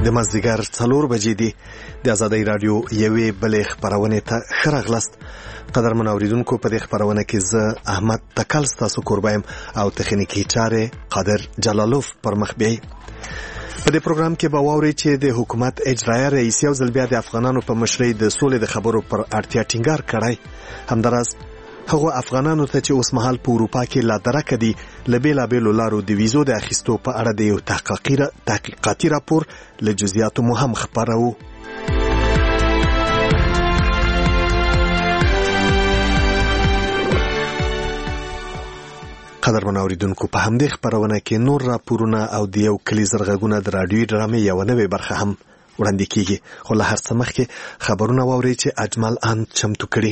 د مازدیګر 4 بجې دي. د آزادۍ رادیو یوې بلې خبرونه ته ښه راغلاست. قدرمن اوریدونکو، په دې خبرونه کې زه احمد تکل ستاسو کوربایم او تخنیکی چارې قادر جلالوف پر مخ بیاي. په دې پروګرام کې به واورئ چې د حکومت اجرایه رئیس یو ځل بیا د افغانانو په مشرۍ د سولې د خبرو پر اړتیا ټینګار کړی. همداراز هغه افغانانو ته چې اوس مهال په اروپا کې لا درکه دي له بېلابېلو لارو د ویزو د اخیستو په اړه د یو تحقیقاتي راپور له جزئیاتو مو هم خبرو. قدرمن اوریدونکو، په همدې خبرونه کې نور راپورونه او د یو کلی زرغږونه د رادیوي ډرامې یو نوې برخه هم وړاندې کیږي. خو له هر څه مخکې خبرونه واورئ چې اجمل ان چمتو کړي.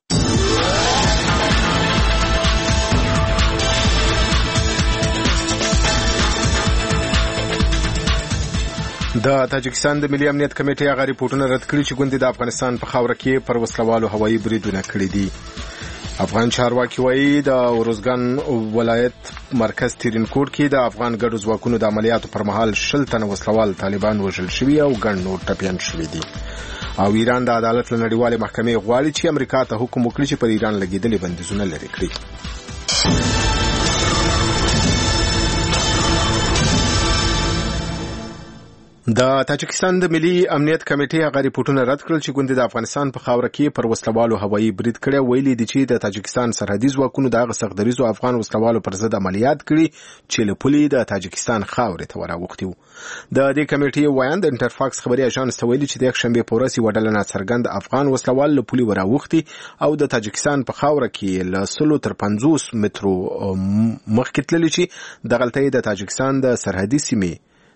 د تاجکستان د ملي امنیت کمیټې هغه ریپورتونه رد کړي چې ګوندې د افغانستان په خاوره کې پر وسلوالو هوایي بریدونه کړي دي. افغان چارواکي وایي د اروزګان ولایت مرکز ترینکوټ کې د افغان ګډو ځواکونو د عملیاتو پر مهال 60 تنه وسلوال طالبان وژل شوي او ګڼ نور ټپیان شوي دي. او ایران د عدالت له نړیوالې محکمې غواړي چې امریکا ته حکم وکړي چې پر ایران لګېدلې بندیزونه لرې کړي. د تاجکستان د ملي امنیت کمیټې هغه ریپورتونه رد کړل چې ګوندې د افغانستان په خاوره کې پر وسلوالو هوایي برید کړی. ویلي دي چې د تاجکستان سرحدي ځواکونو د هغه سختدریزو افغان وسلوالو پر ضد عملیات کړي چې له پولې د تاجکستان خاورې ته وراوښتي وو. د دې کمیټې وایي د انټرفاکس خبري اژانس ته ویلي چې د یکشنبې په ورځ یوه ډله ناڅرګند افغان وسلوال له پولې وراوښتي او د تاجکستان په خاوره کې له 100 تر 50 مترو مخکې تللي چې دغلته د تاجکستان د سرحدي سیمې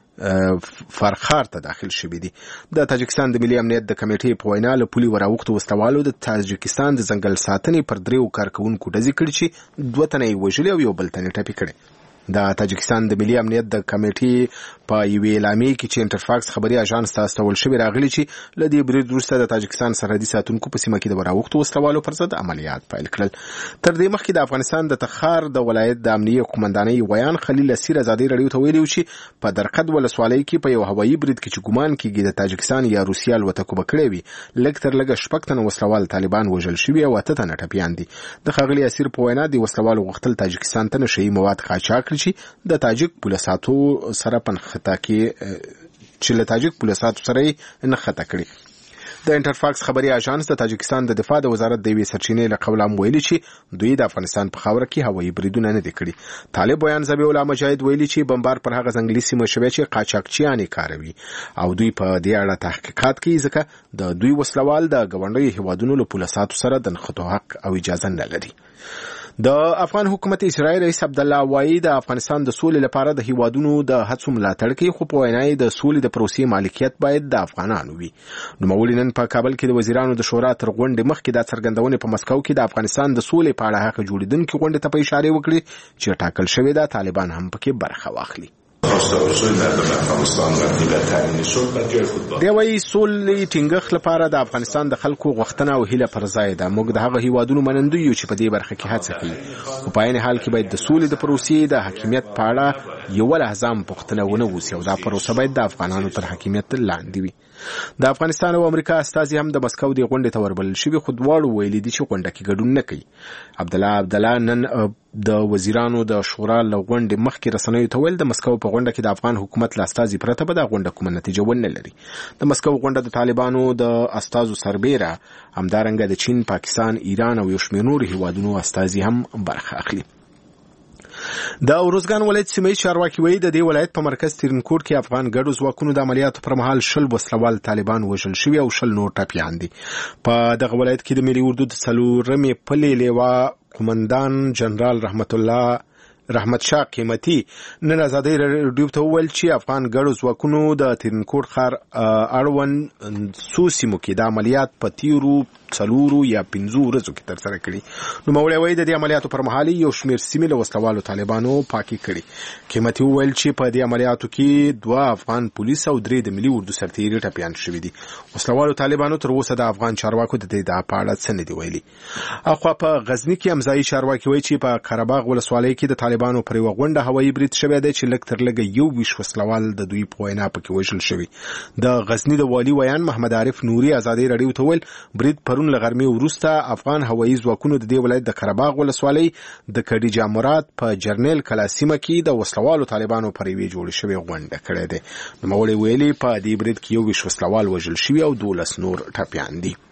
فرخار ته داخل شوي دي. د تاجکستان د ملي امنیت د کمیټې په وینا له پولې وراوښتو وسلوالو د تاجکستان د ځنګل ساتنې پر 3 کارکونکو ډزې کړي چې 2 تنه یې وژلي او یو بل تن یې ټپي کړی. د تاجکستان د ملي امنیت د کمیټې په یوې اعلامیې کې چې انټرفاکس خبري اژانس ته استول شوی راغلی چې له دې برید وروسته د تاجکستان سرحدي ساتونکو په سیمه کې د وراوښتو وسلوالو پر ضد عملیات پیل کړل. تر دې مخکې د افغانستان د تخار د ولایت د امنیه قومندانۍ ویان خلیل اسیر ازادي رادیو ته ویلي چې په درقد ولسوالۍ کې په یو هوایي برید کې چې ګمان کېږي د تاجکستان یا روسیې الوتکو به کړی وي لږ تر لږه 6 تنه وسلوال طالبان وژل شوي او 8 تنه ټپیان دي. د ښاغلي اسیر په وینا د وسلوالو غوښتل تاجکستان ته نشهیي مواد قاچاق کړي چې د تاجک پولیساتو سره پنخته کې چې له تاجک پولیساتو سره نه خطا کړي. د انټرفاکس خبري اژانس د تاجکستان د دفاع د وزارت د یوې سرچینې له قوله ویلي چې دوی د افغانستان په خاوره کې هوایي بریدونه نه دي کړي. طالب بیان ذبیح الله مجاهد ویلي چې بمبار پر هغه ځنګلي سیمه شوی چې قاچاقچیان کاروي او دوی په دې اړه تحقیقات کوي ځکه د دوی وسلوال د ګاونډیو هیوادونو له پولیساتو سره د نښتو حق او اجازه نه لري. د افغان حکومت اجرایي رئیس عبدالله وایي د افغانستان د سولې لپاره د هیوادونو د هڅو ملاتړ کوي، خو په وینا یې د سولې د پروسې مالکیت باید د افغانانو وي. نوموړي نن په کابل کې د وزیرانو د شورا تر غونډې مخکې دا څرګندونې په مسکو کې د افغانستان د سولې په اړه هغه جوړیدونکې غونډې ته په اشاره وکړي چې ټاکل شوې ده طالبان هم پکې برخه واخلي. دی وایي سولې ټینګښت لپاره د افغانستان د خلکو غوښتنه او هیله پر ځای ده. موږ د هغه هیوادونو منندوی یو چې په دې برخه کې هڅه کوي، خو په عین حال کې باید د سولې د پروسې د حاکمیت په اړه یو لحظه هم پوښتنه ونه وشي او دا پروسه باید د افغانانو تر حاکمیت لاندې وي. د افغانستان او امریکا استازي هم د مسکو د غونډې ته وربلل شوي، خو دواړو ویلي دي چې غونډه کې ګډون نه کوي. عبدالله نن د وزیرانو د شورا له غونډې مخکې رسنیو ته ویل د مسکو په غونډه کې د افغان حکومت له استازي پرته به دا غونډه کومه نتیجه ونه لري. د مسکو غونډه د طالبانو د استازو سربیره همدارنګه د چین، پاکستان، ایران او یو شمېر نورو هیوادونو استازي هم برخه اخلي. د اروزګان ولایت سیمه چارواکي وایي د دې ولایت په مرکز ترینکوټ کې افغان ګډو ځواکونو د عملیاتو پر مهال 60 وسلوال طالبان وژل شوي او 60 نور ټپیان دي. په دغه ولایت کې د ملي اردو د 4مې پلې لیوا قومندان جنرال رحمت شاه قیمتي نن آزادۍ رادیو ته وویل چې افغان ګډو ځواکونو د ترینکوټ ښار اړوند څو سیمو کې د عملیات په تیرو 4 یا 5 ورځو کې ترسره کړي. نوموړی وایي د دې عملیاتو پر مهال یو شمېر سیمې له وسلوالو طالبانو پاکي کړي. قیمتي وویل چې په دې عملیاتو کې 2 افغان پولیس او 3 د ملي اردو سرتیري ټپیان شوي دي. وسلوالو طالبانو تر اوسه د افغان چارواکو د دې په اړه څه نه دي ویلي. اخوا په غزني کې امځایي چارواکي وایي چې په قره باغ ولسوالۍ کې د طالبانو طالبانو پر یو غونډه هوایي برید شوی دی چې لږ تر لږه 21 وسلوال د دوی په وینا پکې وژل شوي. د غزنی د والي ویان محمد عارف نوري ازادي رادیو ته ویل برید پرون له غرمې وروسته افغان هوایي ځواکونو د دې ولایت د قرهباغ ولسوالۍ د کډیجا مراد په جرنیل کلاسیمه کې د وسلوالو طالبانو پر یوې جوړې شوې غونډه کړې ده. نوموړي ویلي په دې برید کې 21 وسلوال وژل شوي او 12 نور ټپیان دي.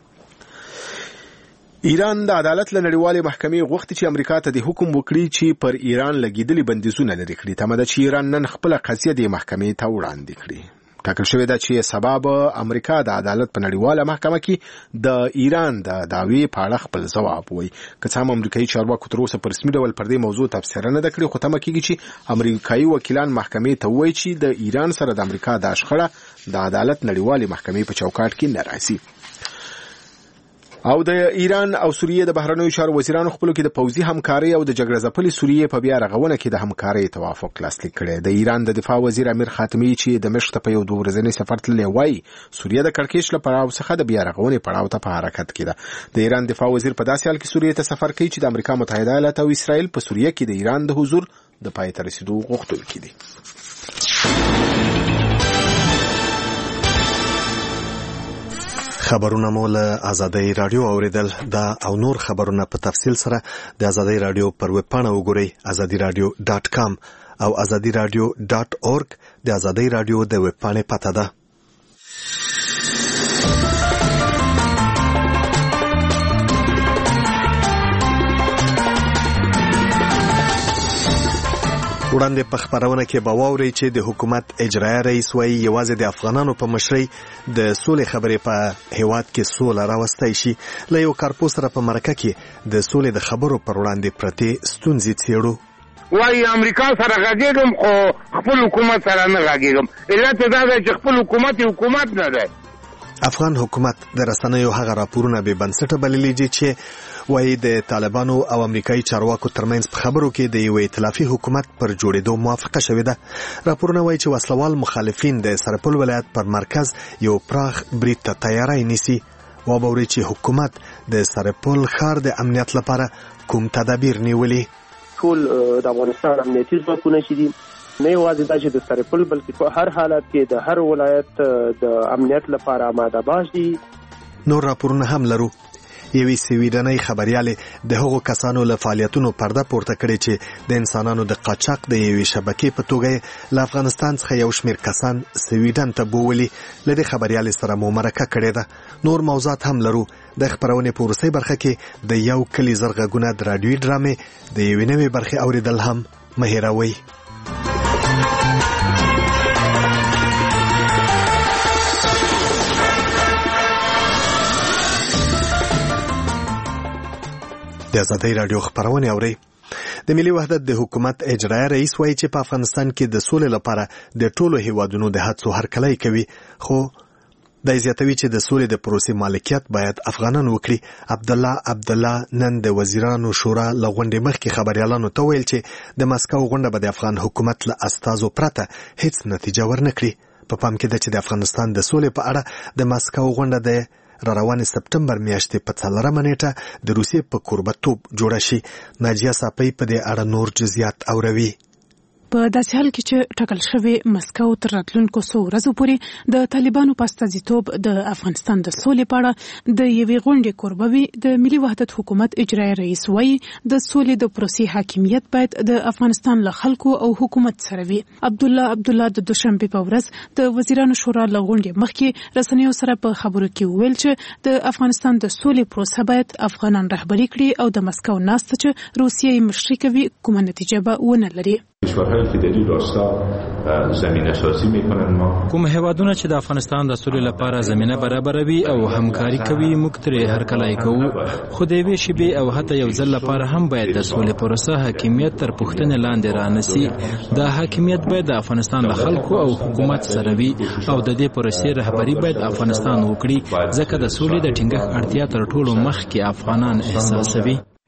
ایران د عدالت له نړیوالې محکمې غوښتي چې امریکا ته د حکم وکړي چې پر ایران لګیدلي بندیزونه لرې کړي. تمه ده چې ایران نن خپله قضیه د محکمې ته وړاندې کړي. ټاکل شوې ده چې سبا به امریکا د عدالت په نړیواله محکمه کې د ایران د دعوې په اړه خپل ځواب وایي. که څه هم امریکایي چارواکو تر اوسه په رسمي ډول پر دې موضوع تبصره نه ده کړې، خو تمه کېږي چې امریکایي وکیلان محکمې ته ووایي چې د ایران سره د امریکا دا شخړه د عدالت نړیوالې محکمې په چوکاټ کې نه راځي. او د ایران او سوریې د بهرنیو چارو وزیرانو خپلو کې د پوځي همکارۍ او د جګړه ځپلې سوریې په بیا رغونه کې د همکارۍ توافق لاسلیک کړی. د ایران د دفاع وزیر امیر خاتمي چې دمشق ته په یو 2 ورځنی سفر تللی وایي سوریه د کړکېچ له پړاو څخه د بیا رغونې پړاو ته په حرکت کې ده. د ایران دفاع وزیر په داسې حال کې سوریې ته سفر کوي چې د امریکا متحده ایالات او اسرائیل په سوریه کې د ایران د حضور د پای ته رسیدو غوښتونکي دي. خبرونه مو له آزادۍ رادیو اوریدل. دا او نور خبرونه په تفصیل سره د آزادۍ رادیو پر ویب پاڼه وګورئ azadiradio.com او azadiradio.org د آزادۍ رادیو د ویب پاڼې پته ده. وړاندې په خبرونه کې به واورئ چې د حکومت اجرایي رئیس وایي یوازې د افغانانو په مشرۍ د سولې خبرې په هیواد کې سوله راوستی شي. له یو کارپوه سره په مرکه کې د سولې د خبرو پر وړاندې پرتې ستونزې څېړو. وایي امریکا سره غږېږم خو خپل حکومت سره نه غږېږم. علت دا دی چې خپل حکومت نه دی. افغان حکومت د رسنیو هغه راپورونه بې بنسټه بللي دي چې وایي د طالبانو او امریکایي چارواکو ترمنځ په خبرو کې د یو ائتلافي حکومت پر جوړېدو موافقه شوې ده. راپورونه وایي چې وسلوال مخالفین د سرپل ولایت پر مرکز یو پراخ برید ته تیاری نیسي. وبوري چې حکومت د سرپل ښار د امنیت لپاره کوم تدابیر نیولي. ټول د افغانستان امنیتي ځواکونه چې دي نه یوازې دا چې د سرپل بلکې په هر حالت کې د هر ولایت د امنیت لپاره آماده باش دي. نور راپورونه هم لرو. یوې سویډنۍ خبريالې د هغو کسانو له فعالیتونو پرده پورته کړې چې د انسانانو د قاچاق د یوې شبکې په توګه له افغانستان څخه یو شمېر کسان سویډن ته بوولي. له دې خبريالې سره مو مرکه کړې ده. نور موضوعات هم لرو. د خبرونې په وروستۍ برخه کې د یو کلي زر غږونه د راډیوي ډرامې د یوې نوې برخې اوریدل هم مه هېروئ. د آزادۍ رادیو خبرونه اورئ. د ملي وحدت د حکومت اجرایي رئیس وایي چې په افغانستان کې د سولې لپاره د ټولو هیوادونو د هڅو هرکلی کوي، خو د زیاتوي چې د سولې د پروسې مالکیت باید افغانان وکړي. عبدالله نن د وزیرانو شورا له غونډې مخکې خبريالانو ته ویل چې د مسکو غونډه به د افغان حکومت له استازو پرته هیڅ نتیجه ورنکړي. په پام کې ده چې د افغانستان د سولې په اړه د مسکو غونډه د روانې سپټمبر میاشتې په 4 نیټه د روسیې په کوربتوب جوړه شي. ناجیه صافی په دې اړه نور جزئیات اوروي. په داسې حال کې چې ټاکل شوی مسکو تر راتلونکو څو ورځو پورې د طالبانو په استازیتوب د افغانستان د سولې په اړه د یوې غونډې کوربه وي، د ملي وحدت حکومت اجرایي رئیس وایي د سولې د پروسې حاکمیت باید د افغانستان له خلکو او حکومت سره وي. عبدالله د دوشنبه په ورځ د وزیرانو شورا له غونډې مخکې رسنیو سره په خبرو کې ویل چې د افغانستان د سولې پروسه باید افغانان رهبري کړي او د مسکو ناسته چې روسیه مشري کوي کومه نتیجه به ونه لري. کشورهای که در این راستا زمینه سازی میکنن ما کوم هیوادونه چې د افغانستان د سولې لپاره زمینه برابروي او همکاري کوي موږ ترې هرکلی کوو، خو د یوې شیبې او حتی یو ځل لپاره هم باید د سولې پروسه حاکمیت تر پوښتنې لاندې رانسي. دا حاکمیت باید د افغانستان له خلکو او حکومت سره وي او د دې پروسې رهبري باید افغانستان وکړي، ځکه د سولې د ټینګښت اړتیا تر ټولو مخکې افغانان احساسوي.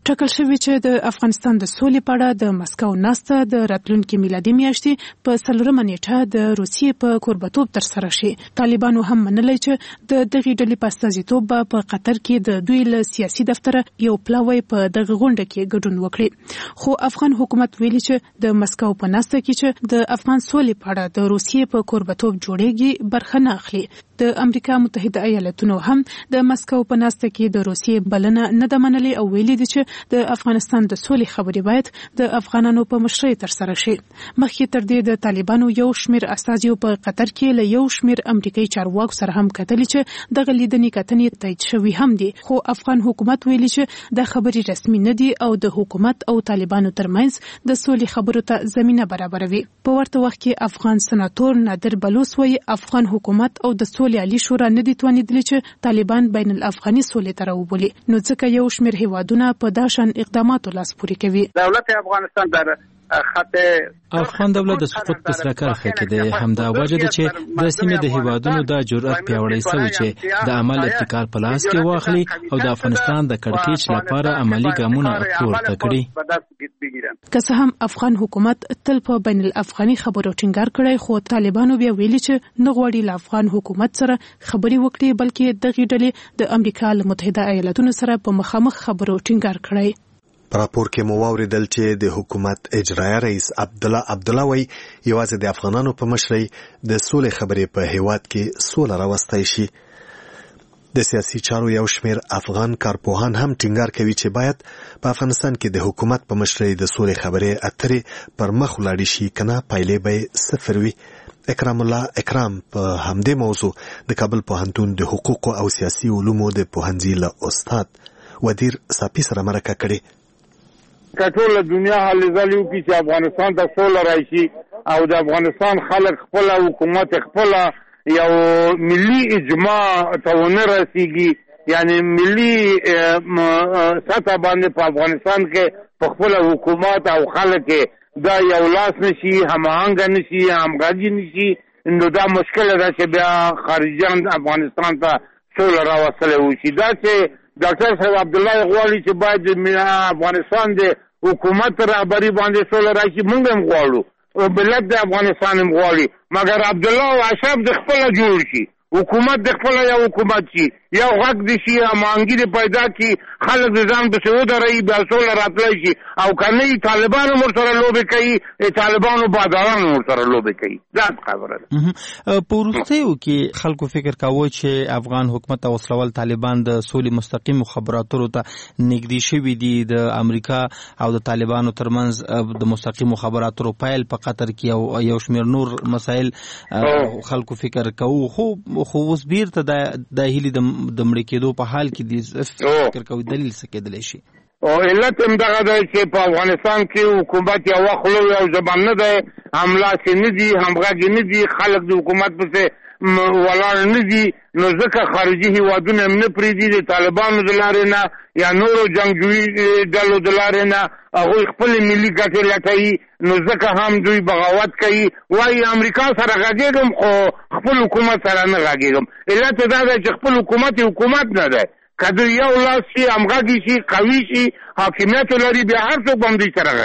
ټاکل شوی چې د افغانستان د سولې په اړه د مسکو ناسته د راتلونکي میلادي میاشتې په 4 نیټه د روسیې په کوربتوب ترسره شي. طالبانو هم منلي چې د دغې ډلې په استازیتوب په قطر کې د دوی له سیاسي دفتره یو پلاوی په دغه غونډه کې ګډون وکړي. خو افغان حکومت ویلي چې د مسکو په ناسته کې چې د افغان سولې په اړه د روسیې په کوربتوب جوړیږي برخه نه اخلي. د امریکا متحده ایالاتونو هم د مسکو په ناسته کې د روسیې بلنه نه ده منلې او ویلي دي چې د افغانستان د سولې خبرې باید د افغانانو په مشرۍ ترسره شي. مخکې تر دې د طالبانو یو شمېر استازیو په قطر کې له یو شمېر امریکایي چارواکو سره هم کتلي چې دغه لیدنې کتنې تایید شوي هم دي. خو افغان حکومت ویلي چې دا خبرې رسمي نه دي او د حکومت او طالبانو ترمنځ د سولې خبرو ته زمينه برابروي. په ورته وخت کې افغان سناتور نادر بلوچ وایي افغان حکومت او د عالی شورا نه دي توانیدلی چې طالبان بین الافغاني سولې ته راوبولي. نو ځکه یو شمېر هیوادونه په داشان اقداماتو لاس پورې کوي. دولت افغانستان در خط افغان دولت د سقوط په سر کرخه کې دی. همدا وجه ده چې د سیمې د هیوادونو د جرأت پیاوړی شوی چې د عمل ابتکار په لاس کې واخلي او د افغانستان د کړکېچ لپاره عملی ګامونه پورته کړي. که څه هم افغان حکومت تل په بین الافغاني خبرو ټینګار کړی، خو طالبانو بیا ویلي چې نه غواړي له افغان حکومت سره خبرې وکړي، بلکې دغه ډلې د امریکا له متحده ایالاتونو سره په مخامخ خبرو ټینګار کړی. په راپور کې مو واوریدل چې د حکومت اجرایه رئیس عبدالله وی یوازې د افغانانو په مشرۍ د سولې خبرې په هیواد کې سوله راوستای شي. د سیاسي چارو یو شمېر افغان کارپوهان هم ټینګار کوي چې باید په افغانستان کې د حکومت په مشرۍ د سولې خبرې اترې پر مخ ولاړې شي، کنه پایلې به صفر وي. اکرام الله اکرام په همدې موضوع د کابل پوهنتون د حقوق او سیاسي علومو د پوهنځي له استاد ودیر صافي سره مرکه کړې. ټول دنیا حل ځلیو کې چې افغانستان ته سوله راشي او د افغانستان خلک خپل حکومت خپل یو ملي اجماع ته ونه رسیږي، یعنی ملي سطح باندې په افغانستان کې په خپل حکومت او خلک دا یو لاس نشي، هماهنګ نشي، همغږي نشي، نو دا مشکل ده چې بیا خارجيان افغانستان ته سوله راوستلی وشي. دا چې ډاکټر صاحب عبدالله غواړي چې باید افغانستان د حکومت رهبري باندې سوله راشي، موږ هم غواړو، ملت د افغانستان هم غواړي، مګر عبدالله او اشرف د خپله جوړ شي، حکومت د خپله یو حکومت شي، یو غږ د شي، هماهنګي د پیدا کړي، خلک د ځان پسې ودرئ، بیا سوله راتلی شي. او که نه یي طالبان هم ورسره لوبې کوي، طالبانو باداران هم ورسره لوبې کوي. دا خبره ده. په وروستیو کې خلکو فکر کاوه چې افغان حکومت او وسلوال طالبان د سولې مستقیم خبراتو ته نږدې شوي دي. د امریکا او د طالبانو ترمنځ د مستقیم خبراتو پیل په قطر کې یو شمېر نور مسایل خلکو فکر کوو، خو اوس بیرته د هیلې د مړه کېدو په حال کې دي. فکر کوي دلیل څه کېدلی شي؟ علت هم دغه دی چې په افغانستان کې حکومت یوه خوله یو زبان نه دی، هملاسې نه دي، همغږي نه دي، خلک د حکومت پسې ولاړ نه دي، نو ځکه خارجي هیوادونه هم نه پرېږدي د طالبانو د لارې نه یا نورو جنګجوي ډلو د لارې نه، هغوی خپلې ملي ګټې لټوي، نو ځکه هم دوی بغاوت کوي. وایي امریکا سره غږېږم خو خپل حکومت سره نه غږېږم. علت دا دی چې خپل حکومت نه دی، که دوی یو لاس شي، همغږي شي، قوي شي، حاکمیت لري، بیا هر څوک هم دوی سره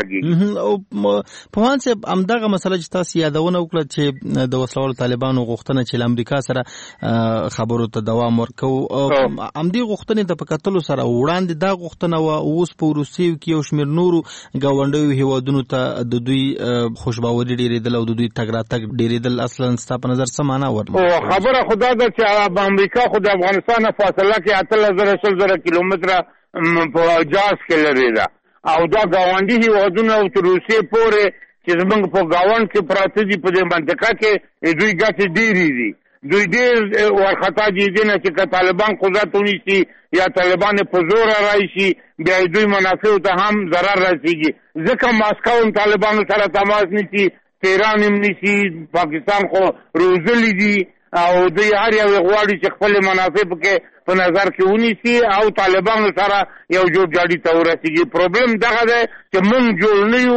غږېږي. پوهان صاحب همدغه مسله چې تاسو یادونه وکړه چې د وسلوالو طالبانو غوښتنه چې له امریکا سره خبرو ته دوام ورکوو، همدې غوښتنې ته په کتلو سره وړاندې دا غوښتنه وه، اوس په وروستیو کې یو شمېر نورو ګاونډیو هیوادونو ته د دوی خوشباوري ډېرېدل او د دوی تګ راتګ ډېرېدل. اصلا ستا په نظر څه معنا ورمنډه؟ خبره خو دا ده چې امریکا خو د افغانستان فاصله کې 18,000 کیلومتره په جاز کې لري ده، او دا ګاونډي هیوادونه او تر روسیې پورې چې زموږ په ګاونډ کې پراته دي، په دې منطقه کې دوی ګټې ډېرې دي. دوی ډېر ورخطا دي نه چې که طالبان قدرت ونیسي یا طالبان په زوره راشي، بیا دوی منافعو ته هم ضرر رسېږي. ځکه ماسکو هم طالبانو سره تماس نیسي، تهران هم نیسي، پاکستان خو روزلي دي، او دوی هر یو غواړي چې خپل منافع پکې په نظر کې ونیسي او طالبانو سره یو جوړجاړي ته ورسېږي. پروبلم دغه دی چې موږ جوړ نه یو،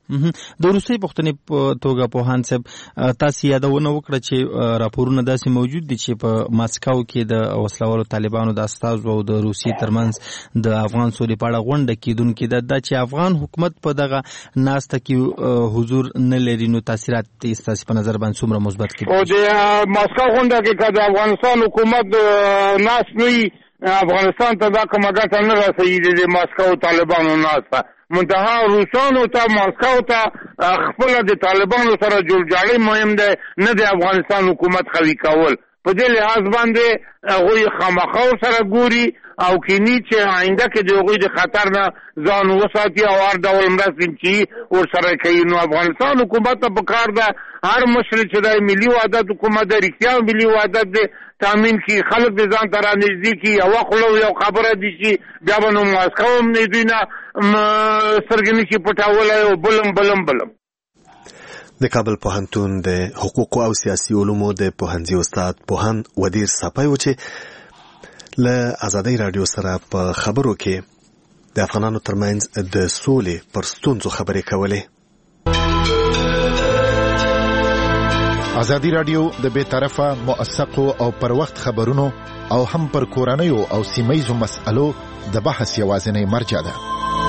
د روسي پښتنې په توګه پوهان صاحب تاسو یادونه وکړه چې راپورونه داسې موجود دي چې په ماسکو کې د وسلوالو طالبانو د استازو او د روسي ترمنځ د افغان سولې په اړه غونډه کیدونکې ده چې افغان حکومت په دغه ناسته کې حضور نه لري، نو تاثیرات تاسو په نظر باندې څومره مثبت دي؟ او د ماسکو غونډه کې د افغانستان حکومت ناس نه افغانستان ته دا کومه ګټه نه رسېږي د ماسکو طالبانو ناسته، منتها روسانو ته ماسکو ته خپل د طالبانو سره جوړجاړی مهم دی، نه د افغانستان حکومت قوي کول. په دې لحاظ باندې هغوی خامخا سره ګوري او کینی چې آینده کې د هغوی د خطر نه ځان وساتي او هر ډول مرستې چې ورسره کوي. نو افغانستان حکومت ته پکار ده هر مشر چې د ملي وحدت حکومت د رښتیا ملي وحدت د تامین کی خلک د ځان ته رانږدې کړي، یوه خوله یو خبره دي چې بیا به نو ماسکو هم د دوی نه سترګې نشي پټولی او بلم. د کابل پوهنتون د حقوقو او سیاسي علومو د پوهنځي استاد پوهان ودیر صفای و چې له ازادۍ رادیو سره په خبرو کې د افغانانو ترمنځ د سولې پر ستونزو خبرې کولې. ازادي رادیو د بې طرفه موثقو او پر وخت خبرونو او هم پر کورنیو او سیمایزو مسألو د بحث یوازینی مرجع ده.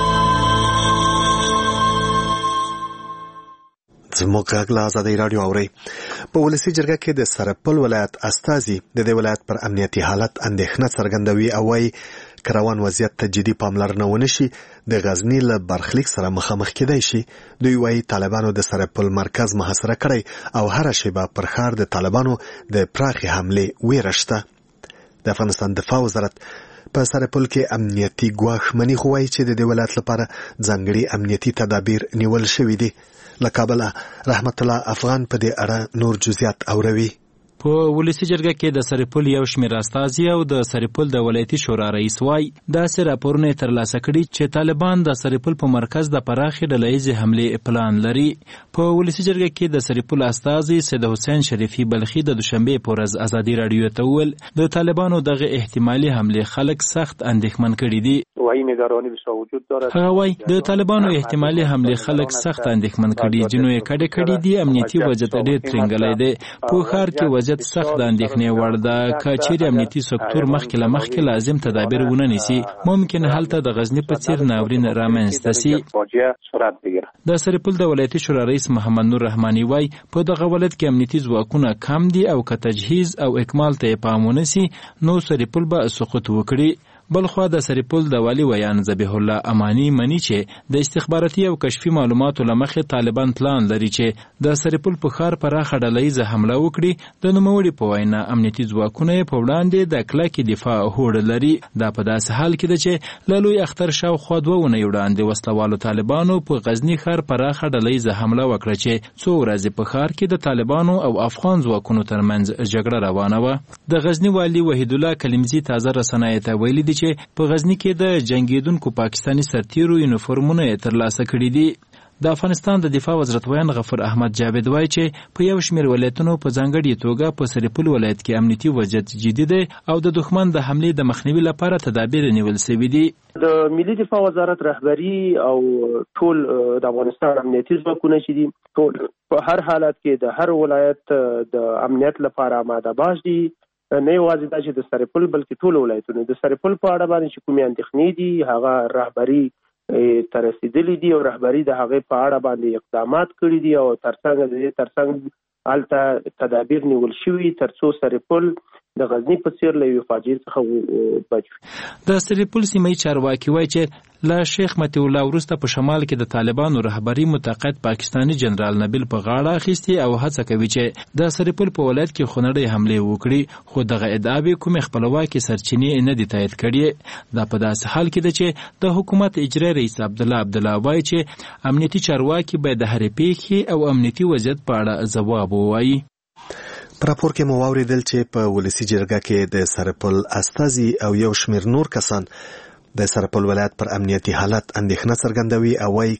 زموږ غږ له ازادۍ رادیو اورئ. په ولسي جرګه کې د سرپل ولایت استازي د دې ولایت پر امنیتي حالت اندېښنه څرګندوي او وايي که روان وضعیت ته جدي پاملرنه ونه شي د غزني له برخلیک سره مخامخ کېدای شي. دوی وايي طالبانو د سرپل مرکز محاصره کړی او هره شیبه پر ښار د طالبانو د پراخې حملې ویره شته. د افغانستان دفاع وزارت په سرپل کې امنیتي ګواښ مني، خو وايي چې د دې ولایت لپاره ځانګړي امنیتي تدابیر نیول شوي دي. له کابل رحمت الله افغان په دې اړه نور جزئیات اوروي. په ولسی جرګه کې د سرپل یو شمېر استازي او د سرپل د ولایتي شورا رئیس وای داسې راپورونه ترلاسه کړي چې طالبان د سرپل په مرکز د پراخې ډلهیزې حملې پلان لري. په ولسی جرګه کې د سرپل استازي سید حسین شریفي بلخي د دوشنبه په ورځ ازادي رادیو ته ویل د طالبانو دغه احتمالي حملې خلک سخت اندېښمن کړي دي. هغه وای د طالبانو احتمالي حملې خلک سخت اندېښمن کړي، جنو یې کړي دي. امنیتي وضعیت ډېر ترنګلی دی. په ښار کې وضعیت سخت د اندېښنې وړ ده. که چیرې امنیتي سکتور مخکې لازم تدابیر ونه نیسي، ممکن هلته د غزني په څیر ناورین رامنځته سي. د سرپل د ولایتي شورا رئیس محمد نور رحماني وای په دغه ولایت کې امنیتي ځواکونه کم دي او که تجهیز او اکمال ته پام ونه سي نو سرپل به سقوط وکړي. بلخوا د سرپل د والی ویان ذبیح الله امانی منی چې د استخباراتي او کشفي معلوماتو لمخې طالبان پلان لري چې د سرپل په ښار پراخه ډلهیزه حمله وکړي. د نوموړي په وینا امنیتي ځواکونه په وړاندې د کلکې دفاع هوډ لري. دا په داسې حال کې ده چې له لوی اختر شاوخوا 2 اونۍ وړاندې وسلوالو طالبانو په غزني ښار پراخه ډلهیزه حمله وکړه چې څو ورځې په ښار کې د طالبانو او افغان ځواکونو ترمنځ جګړه روانه وه. د غزني والي وحید الله کلمزي تازه رسنیو ته ویلي دي چې په غزني کې د جنگیدونکو پاکستاني سرتیرو یونیفورمونه ترلاسه کړي دي. د افغانستان د دفاع وزارت ویان غفور احمد جاوید وایي چې په یو شمېر ولایتونو په ځانګړې توګه په سرپل ولایت کې امنیتي وضعیت جدي دی او د دښمن د حملې د مخنیوي لپاره تدابیر نیول شوي دي. د ملي دفاع وزارت رهبری او ټول د افغانستان امنیتي ځواکونه چې دي ټول په هر حالت کې د هر ولایت د امنیت لپاره آماده باش دي. نه یوازې دا چې د سرپل بلکې ټول ولایتونه د سرپل په اړه باندې چې کومې اندېښنې دي هغه رهبری ته رسېدلي دي او رهبری د هغې په اړه باندې اقدامات کړي دي او ترڅنګ هلته تدابیر نیول شوي تر څو سرپل د غزني په څیر له یوې فاجعې څخه بچ شي. د سرپل سیمې چارواکي وایي چې له شیخ متي الله وروسته په شمال کې د طالبانو رهبری متقاعد پاکستاني جنرال نبیل په غاړه اخیستي او هڅه کوي چې د سرپل په ولایت کې خونړۍ حملې وکړي، خو دغه ادعاوې کومې خپلواکي سرچینې نه دي تایید کړي. دا په داسې حال کې ده چې د حکومت اجرایي رئیس عبدالله وایي چې امنیتي چارواکي باید د هرې پیښې او امنیتي وضعیت په اړه ځواب ووایي. په راپور کې مو واورېدل چې په ولسي جرګه کې د سرپل استازي او یو شمېر نور کسان د سرپل ولایت پر امنیتي حالت اندېښنه څرګندوي او وایي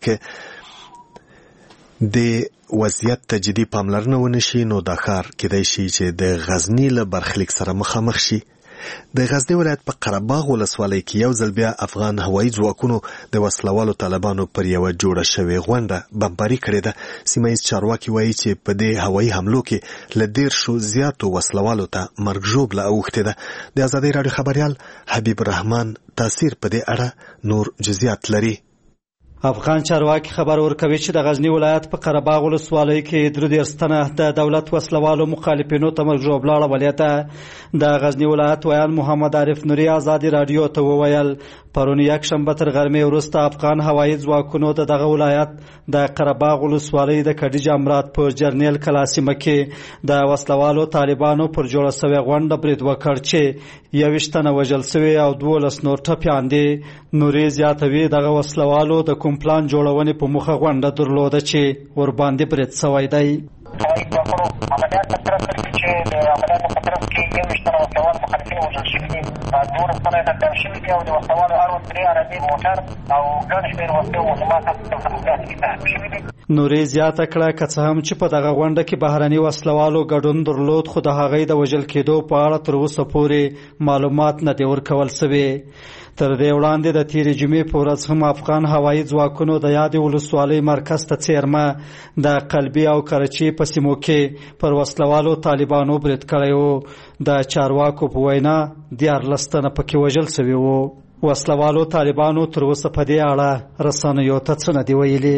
که د وضعیت ته جدي پاملرنه ونه شي نو دا ښار کېدای شي چې د غزني له برخلیک سره مخامخ شي. د غزنی ولایت په قرهباغ ولسوالۍ کې یو ځل بیا افغان هوایي ځواکونو د وسلوالو طالبانو پر یو جوړه شوې غونډه بمباري کړې ده. سیمه‌ییز چارواکي وایي چې په دې هوایي حملو کې له 10 زیاتو وسلوالو ته مرګ ژوبله اوښتې ده. د ازادۍ راډیو خبریال حبیب الرحمن تاثیر په دې اړه نور جزئیات لري. افغان چارواکي خبر ورکوي چې د غزنی ولایت په قرهباغ ولسوالۍ کې 13 تنه د دولت وسلوالو مخالفینو ته مرګ ژوبله اړولې ده. د غزنی ولایت ویان محمد عارف نوري ازادي راډیو ته وویل پرون یک شنبه تر غرمې وروسته افغان هوایي ځواکونو د دغه ولایت د قرهباغ ولسوالۍ د کډی جامرات په جرنیل کلا سیمه کې د وسلوالو طالبانو پر جوړه شوې غونډه برید وکړ چې 21 تنه وژل شوي او 12 نور ټپیان دي. نوري زیاتوي دغه وسلوالو د کوم پلان جوړونې په مخه غونډه درلوده چې ور باندې برید شوی دی. هوایي ځواکونو عملیات ترسره کړي چې د عملیاتو په ترڅ کې 21 تنه وسلوال مخالفین وژل شوي دي، 12 تنه ټپیان شوي دي او د وسلوالو اړوند 3 عربي موټر او ګڼ شمېر وسلې او مهمات هم شوي دي. نوري زیاته کړه که څه هم چې په دغه غونډه کې بهرني وسلوالو ګډون درلود خو د هغې د وژل کېدو په اړه تر اوسه پورې معلومات نه دي ورکول شوي. تر دې وړاندې د تېرې جمعې په ورځ هم افغان هوایي ځواکونو د یادې ولسوالۍ مرکز ته څیرمه د قلبي او کرچي په سیمو کې پر وسلوالو طالبانو برید کړی و. د چارواکو په وینا 14 تنه پکې وژل شوي وو. وسلوالو طالبانو تر اوسه په دې اړه رسنیو ته څه نه دي ویلي.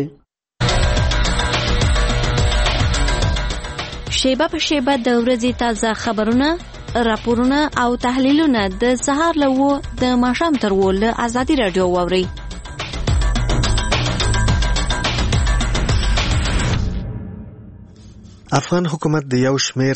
شیبه په شیبه د ورځې تازه خبرونه، راپورونه او تحلیلونه د سهار له 9 د ماښام تر 10 له ازادي راډیو واورئ. افغان حکومت د یو شمیر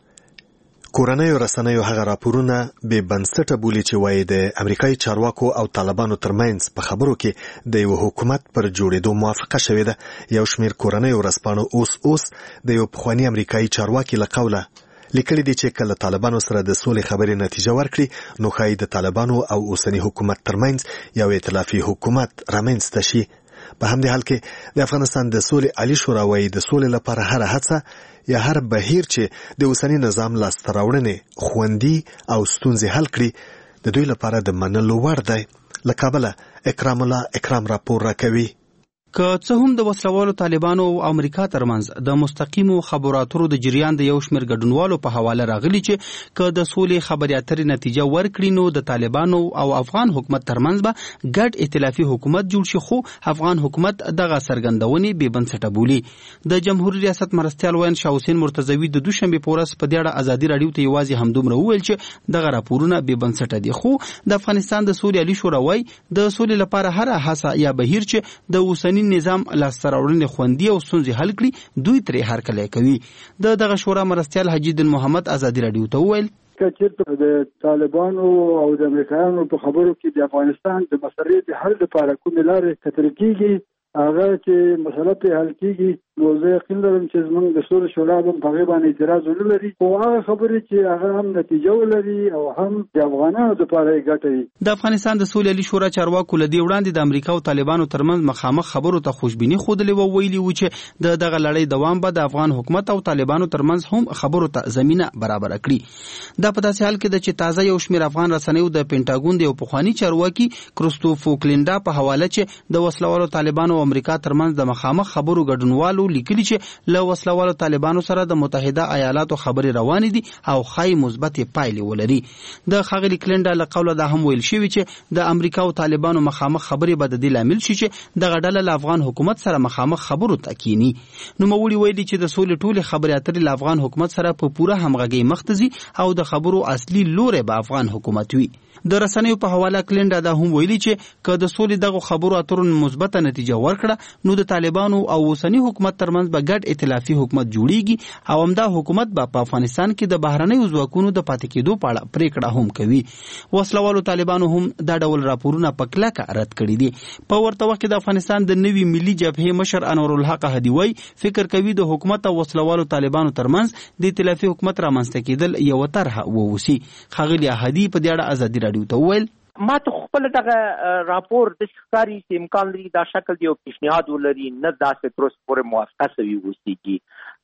کورنیو رسنیو هغه راپورونه بې بنسټه بولي چې وایي د امریکایي چارواکو او طالبانو ترمنځ په خبرو کې د یو حکومت پر جوړېدو موافقه شوې ده. یو شمیر کورنیو ورځپاڼو اوس د یو پخواني امریکایي چارواکي له قوله لیکلي دي چې کله طالبانو سره د سولې خبرې نتیجه ورکړي نو ښایي د طالبانو او اوسني حکومت ترمنځ یو ائتلافي حکومت رامنځته شي. په همدې حال کې د افغانستان د سولې عالی شورا وایي د سولې لپاره هر هڅه یا هر بهیر چې د اوسني نظام لاسته راوړنې خوندي او ستونزې حل کړي د دوی لپاره د منلو وړ دی. له کابله اکرام الله اکرام راپور راکوي. که څه هم د وسلوالو طالبانو او امریکا ترمنځ د مستقیمو خبرو اترو د جریان د یو شمېر ګډونوالو په حواله راغلي چې که د سولې خبرې اترې نتیجه ورکړي نو د طالبانو او افغان حکومت ترمنځ به ګډ ائتلافي حکومت جوړ شي، خو افغان حکومت دغه څرګندونې بې بنسټه بولي. د جمهوریت ریاست مرستیال وین شاه حسین مرتضوي د دوشنبه په ورځ په دې اړه ازادي راډیو ته یوازې همدومره وویل چې دغه راپورونه بې بنسټه دي، خو د افغانستان د سولې عالی شورا وایي د سولې لپاره هر هڅه یا بهیر چې د اوسني نظام لاسته راوړنې خوندي او ستونزې حل کړي دوی ترې هرکلی کوي. دغه شورا مرستیال حاجي دین محمد ازادي راډیو ته وویل که چېرته د طالبانو او د امریکایانو په خبرو کې د افغانستان د مسلې د حل لپاره کومې لارې کتل کېږي هغه چې مسله پرې حل کېږي نو زه یقین لرم چې زموږ د سولې شورا به په هغې باندې اعتراض ونه لري، خو هغه خبرې چې هغه هم نتیجه ولري او هم د افغانانو دپاره یې ګټه وي. د افغانستان د سولې عالی شورا چارواکو له دې وړاندې د امریکا او طالبانو ترمنځ مخامخ خبرو ته خوشبیني ښودلې وه. ویلي و چې دغه لړۍ دوام به د افغان حکومت او طالبانو ترمنځ هم خبرو ته زمینه برابره کړي. دا په داسې حال کې ده چې تازه یو شمېر افغان رسنیو د پینټاګون د یو پخواني چارواکي کریستوفر کلینډا په حواله چې د وسلوالو طالبانو او امریکا ترمنځ د مخامخ خبرو ګډونوالو لیکلي چې له وسلوالو طالبانو سره د متحده ایالاتو خبرې روانې دي او ښایي مثبتې پایلې ولري. د ښاغلي کلینډا له قوله دا هم ویل شوي چې د امریکا او طالبانو مخامخ خبرې به د دې لامل شي چې دغه ډله له افغان حکومت سره مخامخ خبرو ته کینی. نوموړي ویلي چې د سولې ټولې خبرې اترې له افغان حکومت سره په پوره همغږۍ مخ ته ځي او د خبرو اصلي لوری به افغان حکومت وي. د رسنیو په حواله کلینډا دا هم ویلي چې که د سولې دغه خبرو اترو مثبته نتیجه ورکړه نو د طالبانو او اوسني حکومت ترمنځ به ګډ ائتلافي حکومت جوړیږي او همدا حکومت به په افغانستان کې د بهرنیو ځواکونو د پاتې کېدو په اړه پریکړه هم کوي. وسلوالو طالبانو هم دا ډول راپورونه په کلکه رد کړي دي. په ورته وخت کې د افغانستان د نوي ملي جبهې مشر انور الحق هدیوی فکر کوي د حکومت او وسلوالو طالبانو ترمنځ د ائتلافي حکومت رامنځته کېدل یو طرحه ووسی. ښاغلي هدی په دې اړه ازادي راډیو ته وویل ما ته خپل دغه راپور د ښکاری چې امکان لري دا شکل دی او پیشنهاد ولري نه داسې تر اوسه پورې موافقه شوې اوسېږي.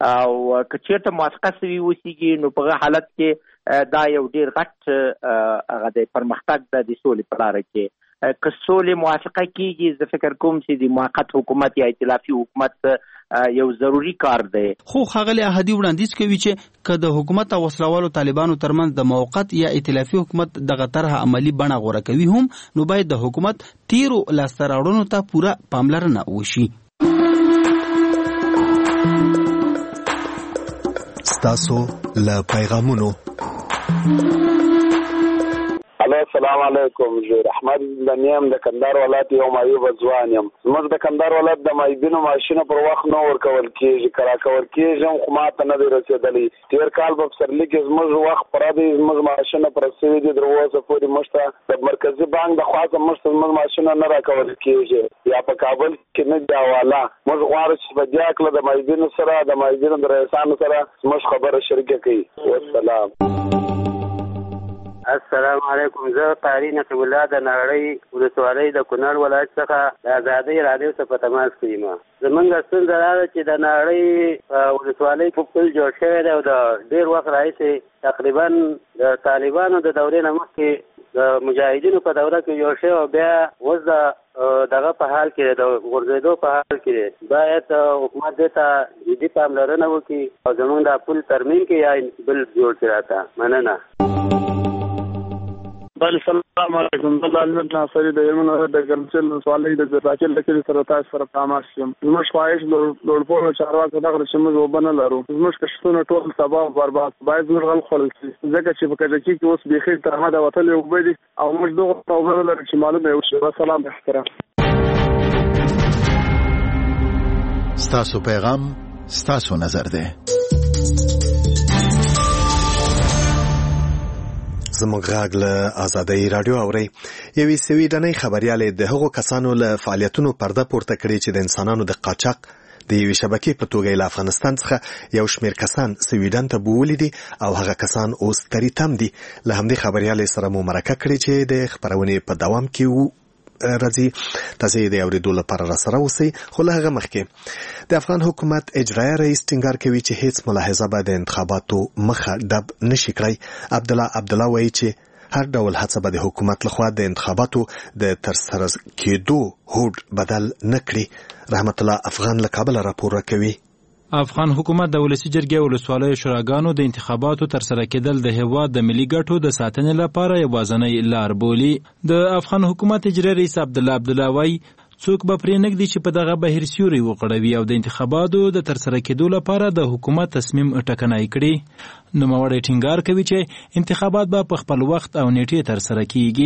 او کچېرته موافقه سوي وسیږي نو په حالت کې دا یو ډیر غټ هغه د پرمختګ د سولې په لار کې که سولې موافقه کیږي زه فکر کوم چې د موقت حکومت یا ائتلافي حکومت یو ضروری کار دی. خو ښاغلی احدي وړاندیز کوي چې که د حکومت او وسلوالو طالبانو ترمنځ د موقت یا ائتلافي حکومت دغه طرح عملی بڼه غوره کوي هم نو باید د حکومت تیرو لاسته راوړنو ته پوره پاملرنه وشي. ستاسو له پیغامونو السلام علیکم. زه احمد دنیم د کندهار ولایت یو مایوب ځوان یم. زموږ د کندهار ولایت د مایبینو ماشینو پر وخت نه ورکول کېږي، کله کول کېږي خو ماته نه دی رسېدلی. تېر کال په پسرلي کې زموږ وخت پوره دی، زموږ ماشینه پر سوي دي، تر اوسه پورې موږ ته د مرکزي بانک د خوا څخه موږ ته زموږ ماشینه نه راکول کېږي یا په کابل کې نه دی حواله. موږ غواړو چې په دې هکله د مایبینو سره د مایبینو د رئیسانو سره زموږ خبره شریکه کړي. والسلام. السلام علیکم. زه قاری نقیب الله د نړۍ ولسوالۍ د کونړ ولایت څخه د ازادۍ رادیو څخه په تماس کې یم. زمونږ ستونزه دا ده چې د نړۍ ولسوالۍ په پل جوړ شوی دی او د ډېر وخت راهیسې تقریبا د طالبانو د دورې نه مخکې د مجاهدینو په دوره کې جوړ شوی او بیا اوس د دغه په حال کې د غورځېدو په حال کې دی. باید حکومت دې ته جدي پاملرنه وکړي او زمونږ د پل ترمیم کې یا بل جوړ کړي راته. مننه. السلام علیکم. زه علمت ناصری د یمن د ګرمچل ولسوالۍ د راکل لکه سره تاسو سره تماس یم. زموږ خواهش لوړپوړو چارواکو دغه چې موږ وبنه لرو، زموږ کښتونه ټول تباہ او برباد باید زموږ غل خپل شي، ځکه چې په کډکی کې اوس بيخي تر هغه وتل یو بدی او موږ دغه توبه لرو چې معلومه یو شی. والسلام. احترام. ستاسو پیغام ستاسو نظر ده. زموږ غږ له آزادۍ رادیو اوري. یوې سویډنۍ خبريالې د هغو کسانو له فعالیتونو پرده پورته کړې چې د انسانانو د قاچاق د یوې شبکې په توګه له افغانستان څخه یو شمېر کسان سویډن ته بوولي دي او هغه کسان اوس تری تم دي. له همدې خبريالې سره مو مرکه کړې چې د خبرونې په دوام کې راځي. تاسو د اوریدو لپاره را سره اوسئ. خو له هغه مخکې د افغان حکومت اجرایي رئیس ټینګار کوي چې هیڅ ملاحظه به د انتخاباتو مخه ډب نشي کړی. عبدالله وایي چې هر ډول هڅه به د حکومت لخوا د انتخاباتو د ترسره کېدو هوډ بدل نه کړي. رحمت الله افغان له کابل راپور کوي. افغان حکومت د ولسی جرګې ولسوالۍ شوراګانو د انتخاباتو ترسره کېدل د هیواد د ملي ګټو د ساتنې لپاره یوازینۍ لار بولي. د افغان حکومت اجرایي رئیس عبدالله وایي څوک به پرې نږدي چې په دغه بهیر سیوري وغوړوي او د انتخاباتو د ترسره کېدو لپاره د حکومت تصمیم ټاکنه کړي. نوموړی ټینګار کوي چې انتخابات به په خپل وخت او نیټې ترسره کیږي.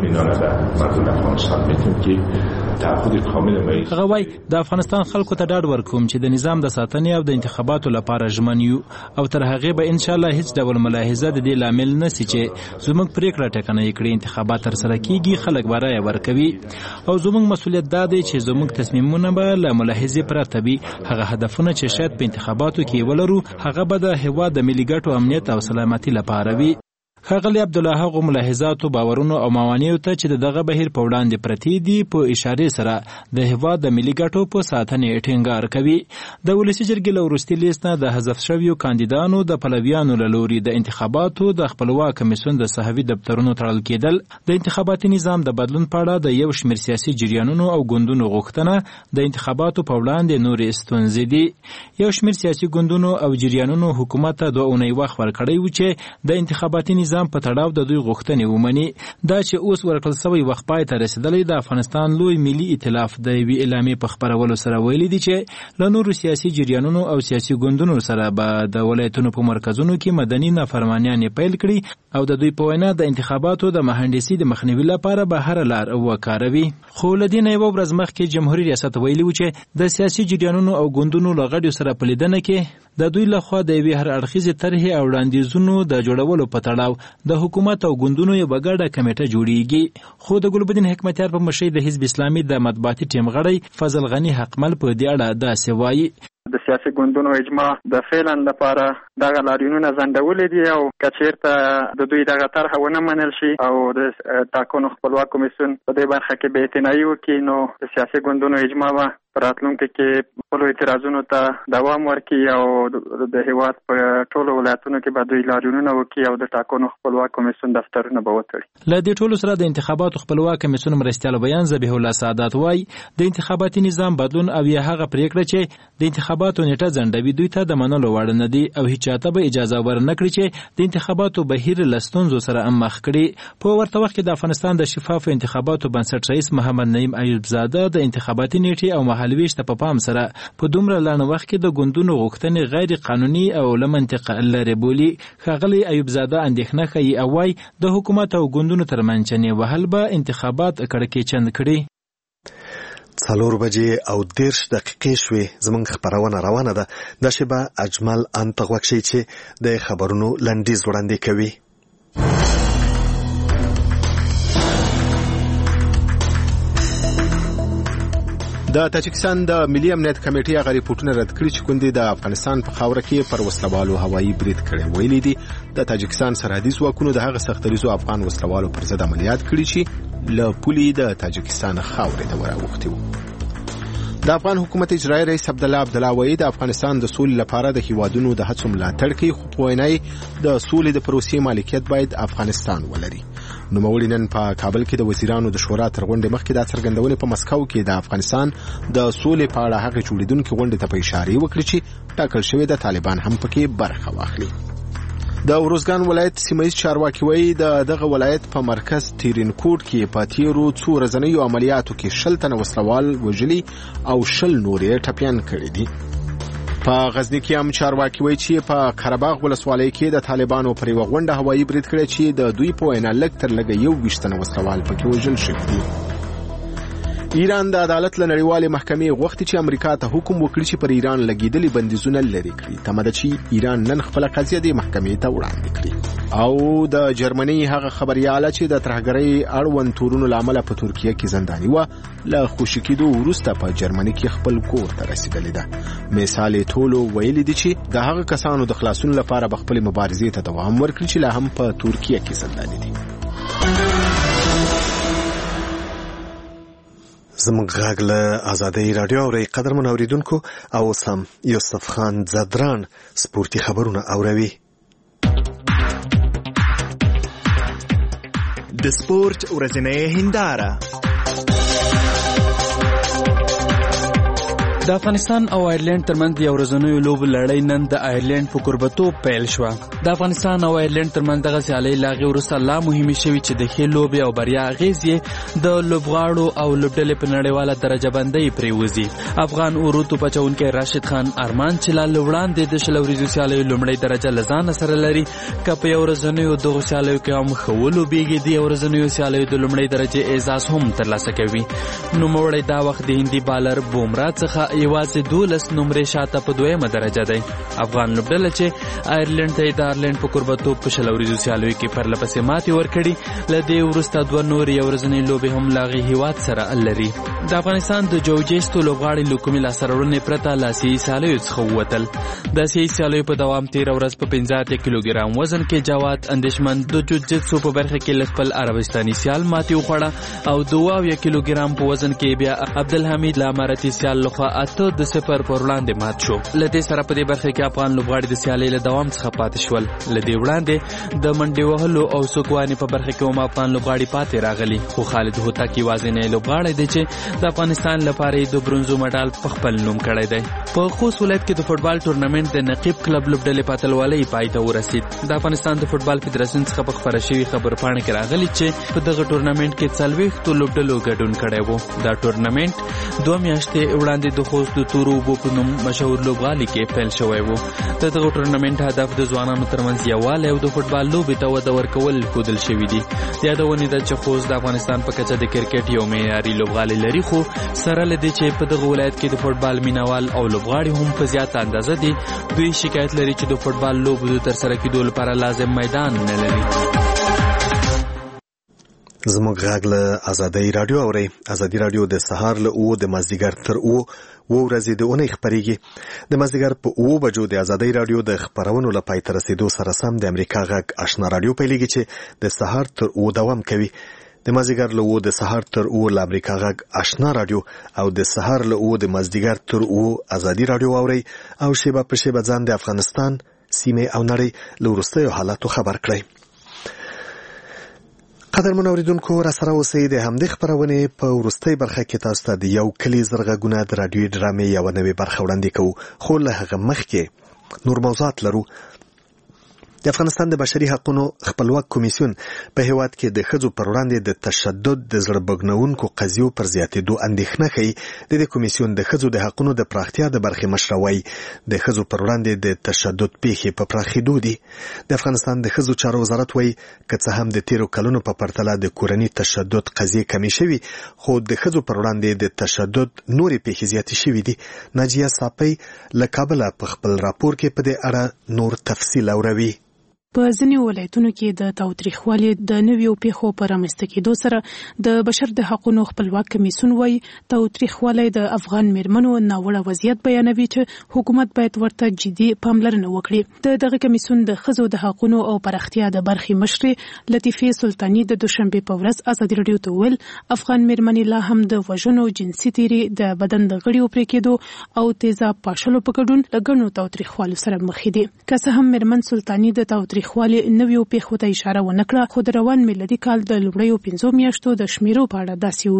هغه وایي د افغانستان خلکو ته ډاډ ورکوم چې د نظام د ساتنې او د انتخاباتو لپاره ژمن یو او تر هغې به ان شاء الله هیڅ ډول ملاحظه د دې لامل نشي چې زموږ پریکړه ټاکنه کړي. انتخابات ترسره کیږي، خلک به رایه ورکوي او زموږ مسؤلیت دا دی چې زموږ تصمیمونه به له ملاحظې پرته وي. هغه هدفونه چې شاید په انتخاباتو کې ولرو هغه به د هیواد د ملي ګټو امنیت او سلامتي لپاره وي. ښاغلی عبدالله هغو ملاحظاتو باورونو او موانعو ته چې د دغه بهیر په وړاندې پرتې دي په اشارې سره د هیواد د ملي ګټو په ساتنې ټینګار کوي. د ولسي جرګې له وروستي لیست نه د حذف شویو کاندیدانو د پلویانو له لوري د انتخاباتو د خپلواک کمیسیون د صحوي دفترونو تړل کېدل، د انتخاباتي نظام د بدلون په اړه د یو شمېر سیاسي جریانونو او ګوندونو غوښتنه د انتخاباتو په وړاندې نورې ستونزې دي. یو شمېر سیاسي ګوندونو او جریانونو حکومت ته 2 اونۍ وخت ورکړی و چې د انتخاباتي نظام په تړاو د دوی غوښتنې ومني. دا چې اوس ورکړل شوی وخت پای ته رسیدلی د افغانستان لوی ملي ائتلاف د یوې اعلامیې په خپرولو سره ویلي دي چې له نورو سیاسي جریانونو او سیاسي ګوندونو سره به د ولایتونو په مرکزونو کې مدني نافرمانیانې پیل کړي او د دوی په وینا د انتخاباتو د مهندسي د مخنیوي لپاره به هر لار وکاروي. خو له دې نه یوه ورځ مخکې جمهوري ریاست ویلي و چې د سیاسي جریانونو او ګوندونو له غړیو سره په لیدنه کې د دوی لخوا د یوې هر اړخیزې طرحې او وړاندیزونو د جوړولو په تړاو د حکومت او ګوندونو یو بګړه کمیټه جوړیږي. خو د ګلبدین حکمتیار په مشرۍ د حزب اسلامي د مطبوعاتي ټیم غړی فضل غنی حقمل په دې اړه داسې وایي. د سیاسي ګوندونو اجماع د فعلا لپاره دغه لاریونونه ځنډولې دي او کچیرته د دوی دغه طرحه ونه منل شي او د ټاکنو خپلواک کمیسیون په دې برخه کې بې اعتنایي وکړي نو د سیاسي ګوندونو اجماع به راتلونکي کې خپل اعتراضونو ته دوام ورکړي او د هیواد په ټولو ولایتونو کې به دوی لاریونونه وکړي او د ټاکنو خپلواک کمیسیون دفترونه به وتړي. له دې ټولو سره د انتخاباتو خپلواک کمیسیون مرستیال بیان ذبیح الله سعادت وايي د انتخاباتي نظام بدلون او یا هغه پریکړه چې د انتخاباتو نیټه ځنډوي دوی ته د منلو وړ نه دي او هیڅ چاته به اجازه ورنکړي چې د انتخاباتو بهیر له ستونزو سره مخ کړي. په ورته وخت کې د افغانستان د شفاف انتخاباتو بنسټ رئیس محمد نعیم ایوب زاده د انتخاباتي نیټې او مهالویش ته په پام سره په دومره لنډ وخت کې د ګوندونو غوښتنې غیر قانوني او له منطق لرې بولي. ښاغلی ایوب زاده اندېښنه ښیي او وایي د حکومت او ګوندونو ترمنځ چنې وهل به انتخابات کړکېچن کړي. 4:30 شوې زمونږ خبرونه روانه ده. دا شیبه اجمل انتغوک شي چې د خبرونو لنډیز وړاندې کوي. د تاجکستان د ملي امنیت کمیټې هغه ریپورتونه رد کړي چې ګوندې د افغانستان په خاوره کې پر وسلوالو هوایي برید کړی. ویلي دي د تاجکستان سرحدي ځواکونو د هغه سختریزو افغان وسلوالو پر ضد عملیات کړي چې له پولې د تاجکستان خاورې ته وراوښتي وو. د افغان حکومت اجرایي رئیس عبدالله وایي د افغانستان د سولې لپاره د هیوادونو د هڅو ملاتړ کوي، خو په وینا یې د سولې د پروسې مالکیت باید افغانستان ولري. نوموړي نن په کابل کې د وزیرانو د شورا تر غونډې مخکې دا څرګندونې په مسکو کې د افغانستان د سولې په اړه هغه جوړیدونکو غونډې ته په اشاره وکړي چې ټاکل شوی د طالبان هم پکې برخه واخلي. د وروزګان ولایت سیمایي چارواکي وایي د دغه ولایت په مرکز تیرینکوټ کې په تیرو څو ورځنیو عملیاتو کې 60 تنه وسلوال وژلي او 10 نور یې ټپیان کړي دي. په غزنی کې هم چارواکي وایي چې په قرهباغ ولسوالۍ کې د طالبانو پر یوه غونډه هوایي برید کړی چې د دوی په وینا لږ تر لږه 21 تنه وسلوال پکې وژل شوي دي. ایران د عدالت له نړیوالې محکمې غوښتي چې امریکا ته حکم وکړي چې پر ایران لګېدلي بندیزونه لرې کړي. تمه ده چې ایران نن خپله قضیه د محکمې ته وړاندې کړي. او د جرمني هغه خبریاله چې د ترهګرۍ اړوند تورونو له امله په ترکیه کې زنداني وه له خوشي کېدو وروسته په جرمني کې خپل کور ته رسېدلې ده. مثال ټولو ویلي دي چې د هغه کسانو د خلاصون لپاره به خپلې مبارزې ته دوام ورکړي چې لا هم په ترکیه کې زنداني دي. زموږ غږ له آزادۍ راډیو اورئ. قدرمن اوریدونکو او سم یوسف خان زدران سپورتي خبرونه اوروي. د سپورت ورځنۍ هنداره. د افغانستان او آیرلند ترمنځ یو ورځنیو لوبو لړۍ نن د آیرلند په کوربتوب پیل شوه. د افغانستان او آیرلند ترمنځ دغه سیالۍ له هغې وروسته لا مهمې شوې چې د ښې لوبې او بریا اغېز یې د لوبغاړو او لوبډلې په نړیواله درجه بندۍ پرېوځي. افغان اورو توپ اچوونکی راشد خان ارمان چې لا له وړاندې د 20 ورځو سیالیو لومړۍ درجه له ځانه سره لري، که په یو ورځنیو دغو سیالیو کې هم ښه ولوبېږي د یو ورځنیو سیالیو د لومړۍ درجې اعزاز هم ترلاسه کوي. نوموړی دا وخت د هندي بالر بومرا څخه یوازې 12 نمرې شاته په 2مه درجه دی. افغان لوبډله چې آیرلند ته د آیرلند په کوربتوب په 20 ورځو سیالیو کې پرلپسې ماتې ورکړي، له دې وروسته 2 نورې یو ورځنۍ لوبې هم له هغې هېواد سره لري. د افغانستان د جوجیستو لوبغاړي له کومې لاسته راوړنې پرته له آسیایي سیالیو څخه ووتل. د آسیایي سیالیو په دوام تېره ورځ په 85 کیلوګرام وزن کې جواد اندیشمن د جوجیتسو په برخه کې له خپل عربستاني سیال ماتې وخوړه او 2 کیلوګرام په وزن کې بیا عبدالحمید له امارتي سیال لخوا 8-0 پر وړاندې مات شو. له دې سره په دې برخه کې افغان لوبغاړي د سیالۍ له دوام څخه پاتې شول. له دې وړاندې د منډې وهلو او سوکوانې په برخه کې هم افغان لوبغاړي پاتې راغلي، خو خالد هوتک یوازینی لوبغاړی دی چې د افغانستان لپاره د برونزو مډال په خپل نوم کړی دی. په خوست ولایت کې د فوټبال ټورنمنټ د نقیب کلب لوبډلې په اتلولۍ پای ته ورسید. د افغانستان د فوټبال فدراسیون څخه په خپره شوي خبرپاڼه کې راغلي چې په دغه ټورنمنټ کې 40 لوبډلو ګډون کړی و. دا ټورنمنټ 2 میاشتې وړاندې د خوست د تورو اوبو په نوم مشهور لوبغالي کې پیل شوی و. د دغه ټورنمنټ هدف د ځوانانو ترمنځ یووالی او د فوټبال لوبې ته وده ورکول ښودل شوي دي. یادونې ده چې خوست د افغانستان په کچه د کرکټ یو معیاري لوبغالی لري، خو سره له دې چې په دغه ولایت کې د فوټبال مینوال او لوبغاړي هم په زیاته اندازه دي، دوی شکایت لري چې د فوټبال لوبو د ترسره کېدو لپاره لازم میدان نه لري. زموږ غږ له آزادۍ راډیو اورئ. آزادۍ راډیو د سهار له 9 د مازدیګر تر 9 ورځې د اونۍ خبرېږي. د مازدیګر په 9 بجو د آزادۍ راډیو د خبرونو له پای ته رسېدو سره سم د امریکا غږ آشنا راډیو پیلېږي چې د سهار تر 9 دوام کوي. د مازیګر له 9 د سهار تر 9 ل امریکا غږ آشنا رادیو او د سهار له 9 د مازدیګر تر 9 ازادي رادیو اوري او شیبه په شیبه ځان د افغانستان سیمه او نړۍ له وروستیو حالاتو خبر کړئ. قدرمن اوریدونکو را سره اوسئ. د همدې خبرونې په وروستۍ برخه کې تاسو ته د یو کلی زرغونه د رادیوي ډرامې یو نوې برخه وړاندې کوو، خو له هغه مخکې نور موضوعات لرو. د افغانستان د بشري حقوقو خپلواک کمیسیون په هیواد کې د ښځو پر وړاندې د تشدد د زړه بګنونکو قضیو پر زیاتېدو اندېښنه ښیي. د دې کمیسیون د ښځو د حقوقو د پراختیا د برخې مشره وایي د ښځو پر وړاندې د تشدد پیښې په پراخېدو دي. د افغانستان د ښځو چارو وزارت وایي که څه هم د تیرو کلونو په پرتله د کورني تشدد قضیې کمې شوي، خو د ښځو پر وړاندې د تشدد نورې پیښې زیاتې شوي دي. ناجیه صافی له کابله په خپل راپور کې په دې اړه نور تفصیل اوروي. په ځینې ولایتونو کې د تاوتریخوالي د نویو پیښو په رامنځته کېدو سره د بشر د حقوقو خپلواک کمیسیون وایي تاوتریخوالی د افغان میرمنو ناوړه وضعیت بیانوي چې حکومت باید ورته جدي پاملرنه وکړي. د دغه کمیسیون د ښځو د حقوقو او پراختیا د برخې مشرې لطیفه سلطانی د دوشنبه په ورځ ازادي رادیو ته ویل افغان میرمنې لا هم د وژنو، جنسي تیری، د بدن د غړیو پرې کېدو او تیزاب پاشلو په ګډون له ګڼو تاوتریخوالو سره مخ دي. که څه هم میرمن سلطانی د تاوتریخوالي نویو پیښو ته اشاره ونه کړه، خو د روان میلادي کال د لومړیو 5 میاشتو د شمیرو په اړه داسې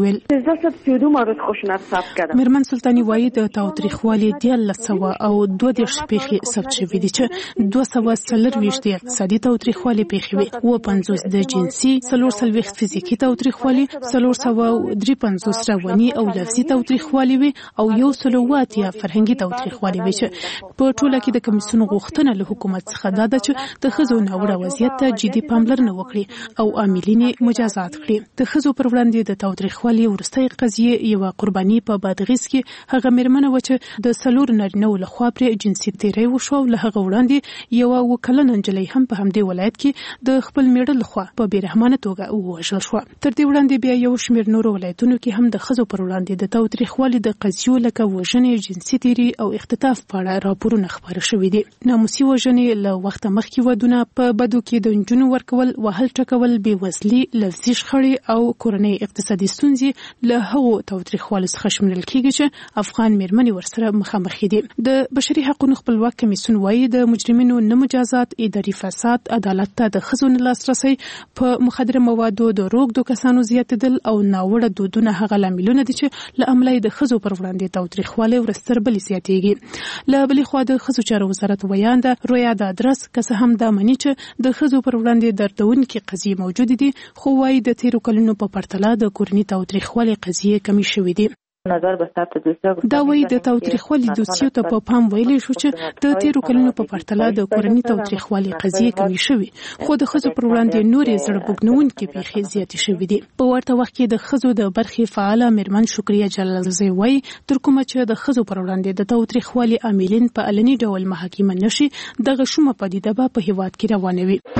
وویل. میرمن سلطانی وایي د تاوتریخوالي 1300 او 22 پیښې ثبت شوې دي چې 240 د اقتصادي تاوتریخوالي پیښې وي، 50 د جنسي، 440 فزیکي تاوتریخوالي، 453 رواني او لفظي تاوتریخوالي وي او 180 فرهنګي تاوتریخوالي وي چې په ټوله کې د کمیسیون غوښتنه له حکومت څخه دا ده چې د ښځو ناوړه وضعیت ته جدي پاملرنه وکړي او عاملین مجازات کړي. د ښځو پر وړاندې د تاوتریخوالي وروستۍ قضیې یوه قرباني په بادغیس کې هغه میرمنه و چې د 4 نارینه‌و لخوا پرې جنسي تیری وشو او له هغه وړاندې یوه 9 کلنه نجلۍ هم په همدې ولایت کې د خپل میړه لخوا په بیرحمانه توګه ووژل شوه. تر دې وړاندې بیا یو شمېر نورو ولایتونو کې هم د ښځو پر وړاندې د تاوتریخوالي د قضیو لکه وژنې، جنسي تیری او اختطاف په اړه راپورونه خپاره شوي دي. ناموسي وژنې له وخته مخکې ودونه په بدو کې د نجونو ورکول، وهل ټکول، بېوزلي، لفظي شخړې او کورنۍ اقتصادي ستونزې له هغو تاوتریخوالو څخه شمیرل کېږي چې افغان میرمنې ورسره مخامخ دي. د بشري حقوقو خپلواک کمیسیون وایي د مجرمینو نه مجازات، اداري فساد، عدالت ته د ښځو نه لاسرسی، په مخدره موادو د روږدو کسانو زیاتېدل او ناوړه دودونه هغه لاملونه دي چې له امله د ښځو پر وړاندې تاوتریخوالی ورستر بلې زیاتېږي. له بلې خوا د ښځو چارو وزارت ویانده رویا د ادرس که څه هم دا مني چې د ښځو پر وړاندې دردونکې قضیې موجود دي، خو وايي د تیرو کلونو په پرتله د کورني تاوتریخوالي قضیې کمې شوې دي. دا وایي د تاوتریخوالي دوسیو ته په پام ویلی شو چې د تیرو کلونو په پرتله د کورني تاوتریخوالي قضیې کمې شوې، خو د ښځو پر وړاندې نورې زړه بوږنونکې پیښې زیاتې شوې دي. په ورته وخت کې د ښځو د برخې فعاله میرمن شکریه جلالزی وایي تر کومه چې د ښځو پر وړاندې د تاوتریخوالي عاملین په علني ډول محاکمه نشي، دغه شومه پدیده به په هیواد کې روانه وي.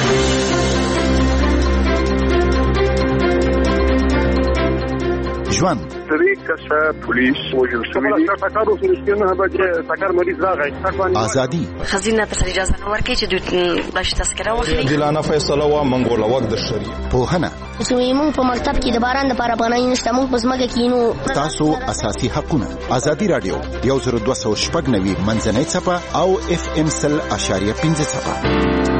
ژوند درې کسه پولیس وژل شوي دي. ټکر وشو چې نه به ټکر مریض راغی. ازادي خزینه ته اجازه نه ورکړي چې دوی بلش تذکره واخلي. عادلانه فیصله و منګول وخت د شریعت پوهنه. موږ په مکتب کې د باران لپاره پناه نشته، موږ په ځمکه کې نو تاسو اساسي حقونه. ازادي رادیو 102.9 منځنۍ صفه او FM 100.5 صفه.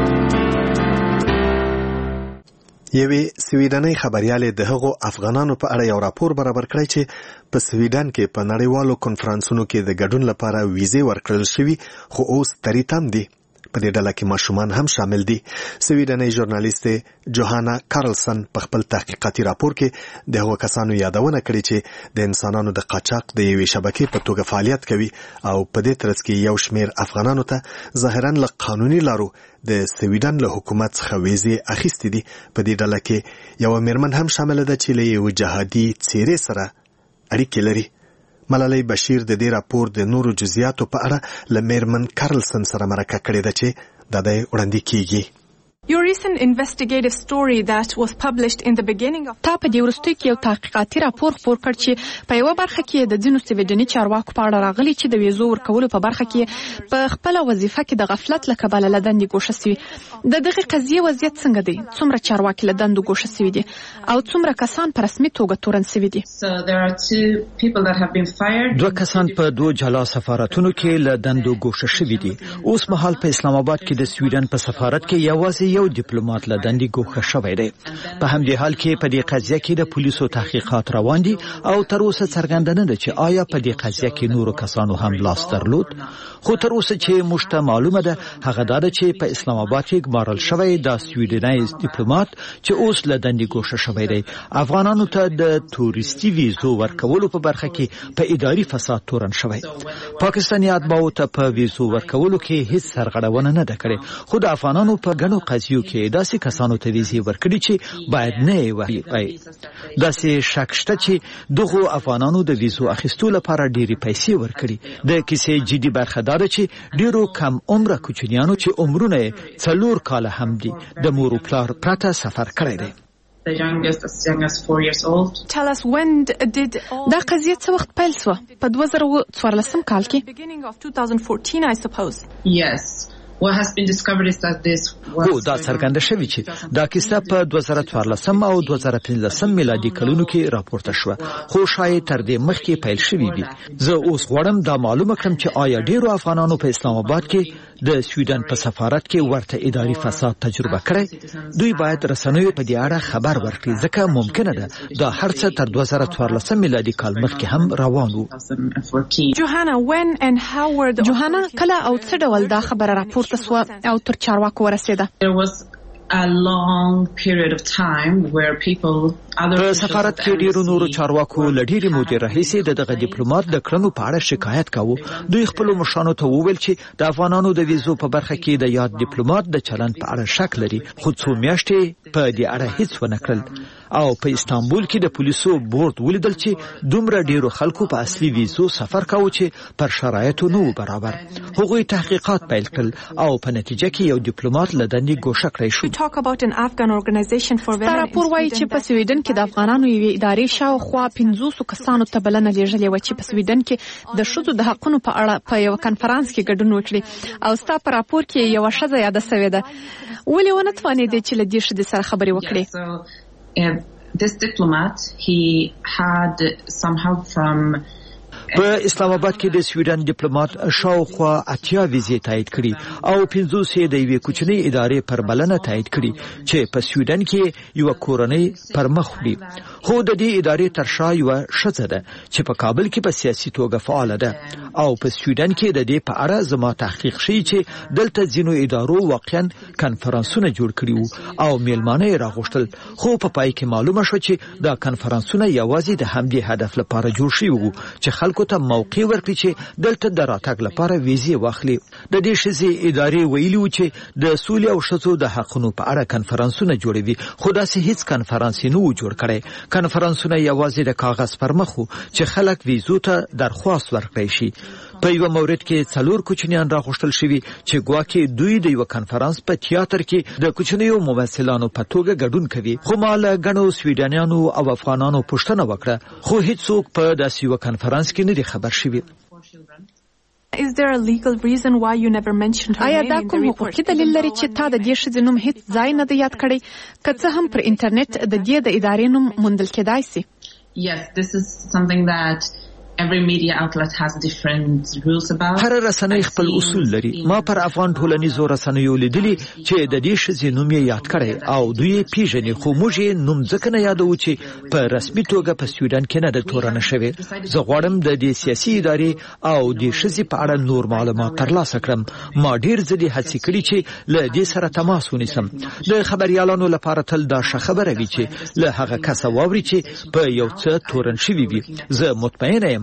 یوې سویډنۍ خبريالې د هغو افغانانو په اړه یو راپور برابر کړی چې په سویډن کې په نړیوالو کنفرانسونو کې د ګډون لپاره ویزې ورکړل شوي، خو اوس تریتم دي. په دې ډله کې ماشومان هم شامل دي. سویډنۍ ژورنالیست جوهانا کارلسن په خپل تحقیقاتي راپور کې د هغو کسانو یادونه کړې چې د انسانانو د قاچاق د یوې شبکې په توګه فعالیت کوي او په دې ترڅ کې یو شمیر افغانانو ته ظاهراً له قانوني لارو د سویډن له حکومت څخه ویزې اخیستې دي. په دې ډله کې یو میرمن هم شامل ده چې له یو جهادي څیرې سره اړیکې لري. ملالۍ بشیر د دې راپور د نورو جزئیاتو په اړه له میرمن کارلسن سره مرکه کړې ده چې دا د وړاندې کیږي. Your recent investigative story that was published in the beginning of تا په دې وروستیو کې یو تحقیقاتي راپور خپور کړ چې په یوه برخه کې د ځینو سویډني چارواکو په اړه راغلي چې د ویزو ورکولو په برخه کې په خپله وظیفه کې د غفلت له کبله له دندې ګوښه سوي. د دغې قضیې وضعیت څنګه دی؟ څومره چارواکي له دندو ګوښه سوي دي او څومره کسان په رسمي توګه تورن سوي دي؟ دوه کسان په دوه جلا سفارتونو کې له دندو ګوښه شوي دي. اوس مهال په اسلام آباد کې د سویډن په سفارت کې یوازې یو ډیپلوماټ له دندې ګوښه شوی دی. په همدې حال کې په دې قضیه کې د پولیسو تحقیقات روان دي او تر اوسه څرګنده نه ده چې آیا په دې قضیه کې نورو کسانو هم لاس درلود. خو تر اوسه چې موږ ته معلومه ده هغه دا ده چې په اسلام آباد کې ګمارل شوی دا سویډنی ډیپلوماټ چې اوس له دندې ګوښه شوی دی افغانانو ته د تورسټي ویزو ورکولو په برخه کې په اداري فساد تورن شوی. پاکستاني اتباعو ته په ویزو ورکولو کې هیڅ سرغړونه نه ده کړې خو د افغانانو په ګڼو قضیو کې داسې کسانو ته ویزې ورکړي چې باید نه یې وای. داسې شک شته چې دغو افغانانو د ویزو اخیستو لپاره ډېرې پیسې ورکړي. د کیسې جدي برخه دا ده چې ډېرو کم عمره کوچنیانو چې عمرونه یې 4 کاله هم دي د مور و پلار پرته سفر کړی دی. The youngest as young as 4 years old. Tell us when did دا قضیه څه وخت پیل شوه؟ په 2014 کال کې. Beginning of 2014 I suppose. Yes. What has been discovered is that this was دا څرګنده شوی چې دا کیسه په 2014 او 2015 میلادي کلونو کې راپورته شوه خو شاید تر دې مخکې پیل شوی وي. زه اوس غواړم دا معلومه کړم چې آیا ډیرو افغانانو په اسلام آباد کې د سویډن په سفارت کې ورته اداري فساد تجربه کړی. دوی باید رسنیو په دې اړه خبر ورکړي ځکه ممکنه ده دا هر څه تر 2014 میلادي کال مخکې هم روان وو. جوهانا کله او څه ډول دا خبره راپورته سوه او تر چارواکو ورسېده؟ a long period of time where people په سفارت کې ډیرو نورو چارواکو له ډیرې مودې راهیسې دغه ډیپلوماټ د کړنو په اړه شکایت کاوه. دوی خپلو مشرانو ته وویل چې د افغانانو د ویزو په برخه کې د یاد ډیپلوماټ د چلند په اړه شک لري خو څو میاشتې په دې اړه هیڅ ونه کړل. او په استانبول کې د پولیسو بورډ ولیدل چې دومره ډیرو خلکو په اصلي ویزو سفر کاوه چې پر شرایطو نه برابر. هغوی تحقیقات پیل کړل او په نتیجه کې یو ډیپلوماټ له دندې ګوښه کړی شو. راپور وایي چې په سویډن کې د افغانانو یوې ادارې شاوخوا 500 کسانو ته بلنه لیږلې وه چې په سویډن کې د ښځو د حقونو په اړه په یو کنفرانس کې ګډون وکړي او ستا په راپور کې یوه ښځه یاده سوې ده. ولې ونه توانېدې چې له دې ښځې سره خبرې وکړې؟ This diplomat, he had some help from په اسلام آباد کې د سویډن ډیپلوماټ شاوخوا 80 ویزې تایید کړي او 50 د یوې کوچنۍ ادارې پر بلنه تایید کړي چې په سویډن کې یو کورنۍ پر مخ وړي. خو د دې ادارې تر شا یو ښځه ده چې په کابل کې په سیاسي توګه فعال ده او په سویډن کې د دې په اړه زما تحقیق شي چې دلته ځینو ادارو واقعا کنفرانسونه جوړ کړي وو او میلمانه یې راغوښتل خو په پای کې معلومه شو چې دا کنفرانسونه یوازې د همدې هدف لپاره جوړ شوي وو چې خلکو ته موقع ورکړي چې دلته د راتګ لپاره ویزې واخلي. د دې ښځې ادارې ویلي وو چې د سولې او ښځو د حقونو په اړه کنفرانسونه جوړوي خو داسې هیڅ کنفرانس نه و جوړ کړی. کنفرانسونه یوازې د کاغذ پر مخ وو چې خلک ویزو ته درخواست ورکړي شي. په یو مورد کې 4 کوچنیان راغوښتل شوي چې ګواکې دوی د یو کنفرانس په تیاتر کې د کوچنیو ممثلانو په توګه ګډون کوي. خو ما له ګڼو سویډنیانو او افغانانو پوښتنه وکړه خو هیڅوک په داسې یو کنفرانس کې نه دي خبر شوي. Is there a legal reason why you never mentioned her name in the report? آیا دا کوم حقوقي دلیل لري چې تا د دې ښځې نوم هیڅ ځای نه دی یاد کړی که څه هم پر انټرنیټ د دې د ادارې نوم موندل کېدای شي؟ Yes, this is something that every media outlet has different rules about. هر رسنۍ خپل اصول لري. ما پر افغان ټولنیزو رسنیو لیدلي چې د دې ښځې نوم یې یاد کړی او دوی یې پیژني خو موږ یې نوم ځکه نه یادوو چې په رسمي توګه په سویډن کې نه ده تورنه شوې. زه غواړم د دې سیاسي ادارې او د ښځې په اړه نور معلومات ترلاسه کړم. ما ډېر ځلې هڅې کړي چې له دې سره تماس ونیسم. د خبریالانو لپاره تل دا ښه خبره وي چې له هغه کسه واوري چې په یو څه تورن شوي وي. زه مطمئنه یم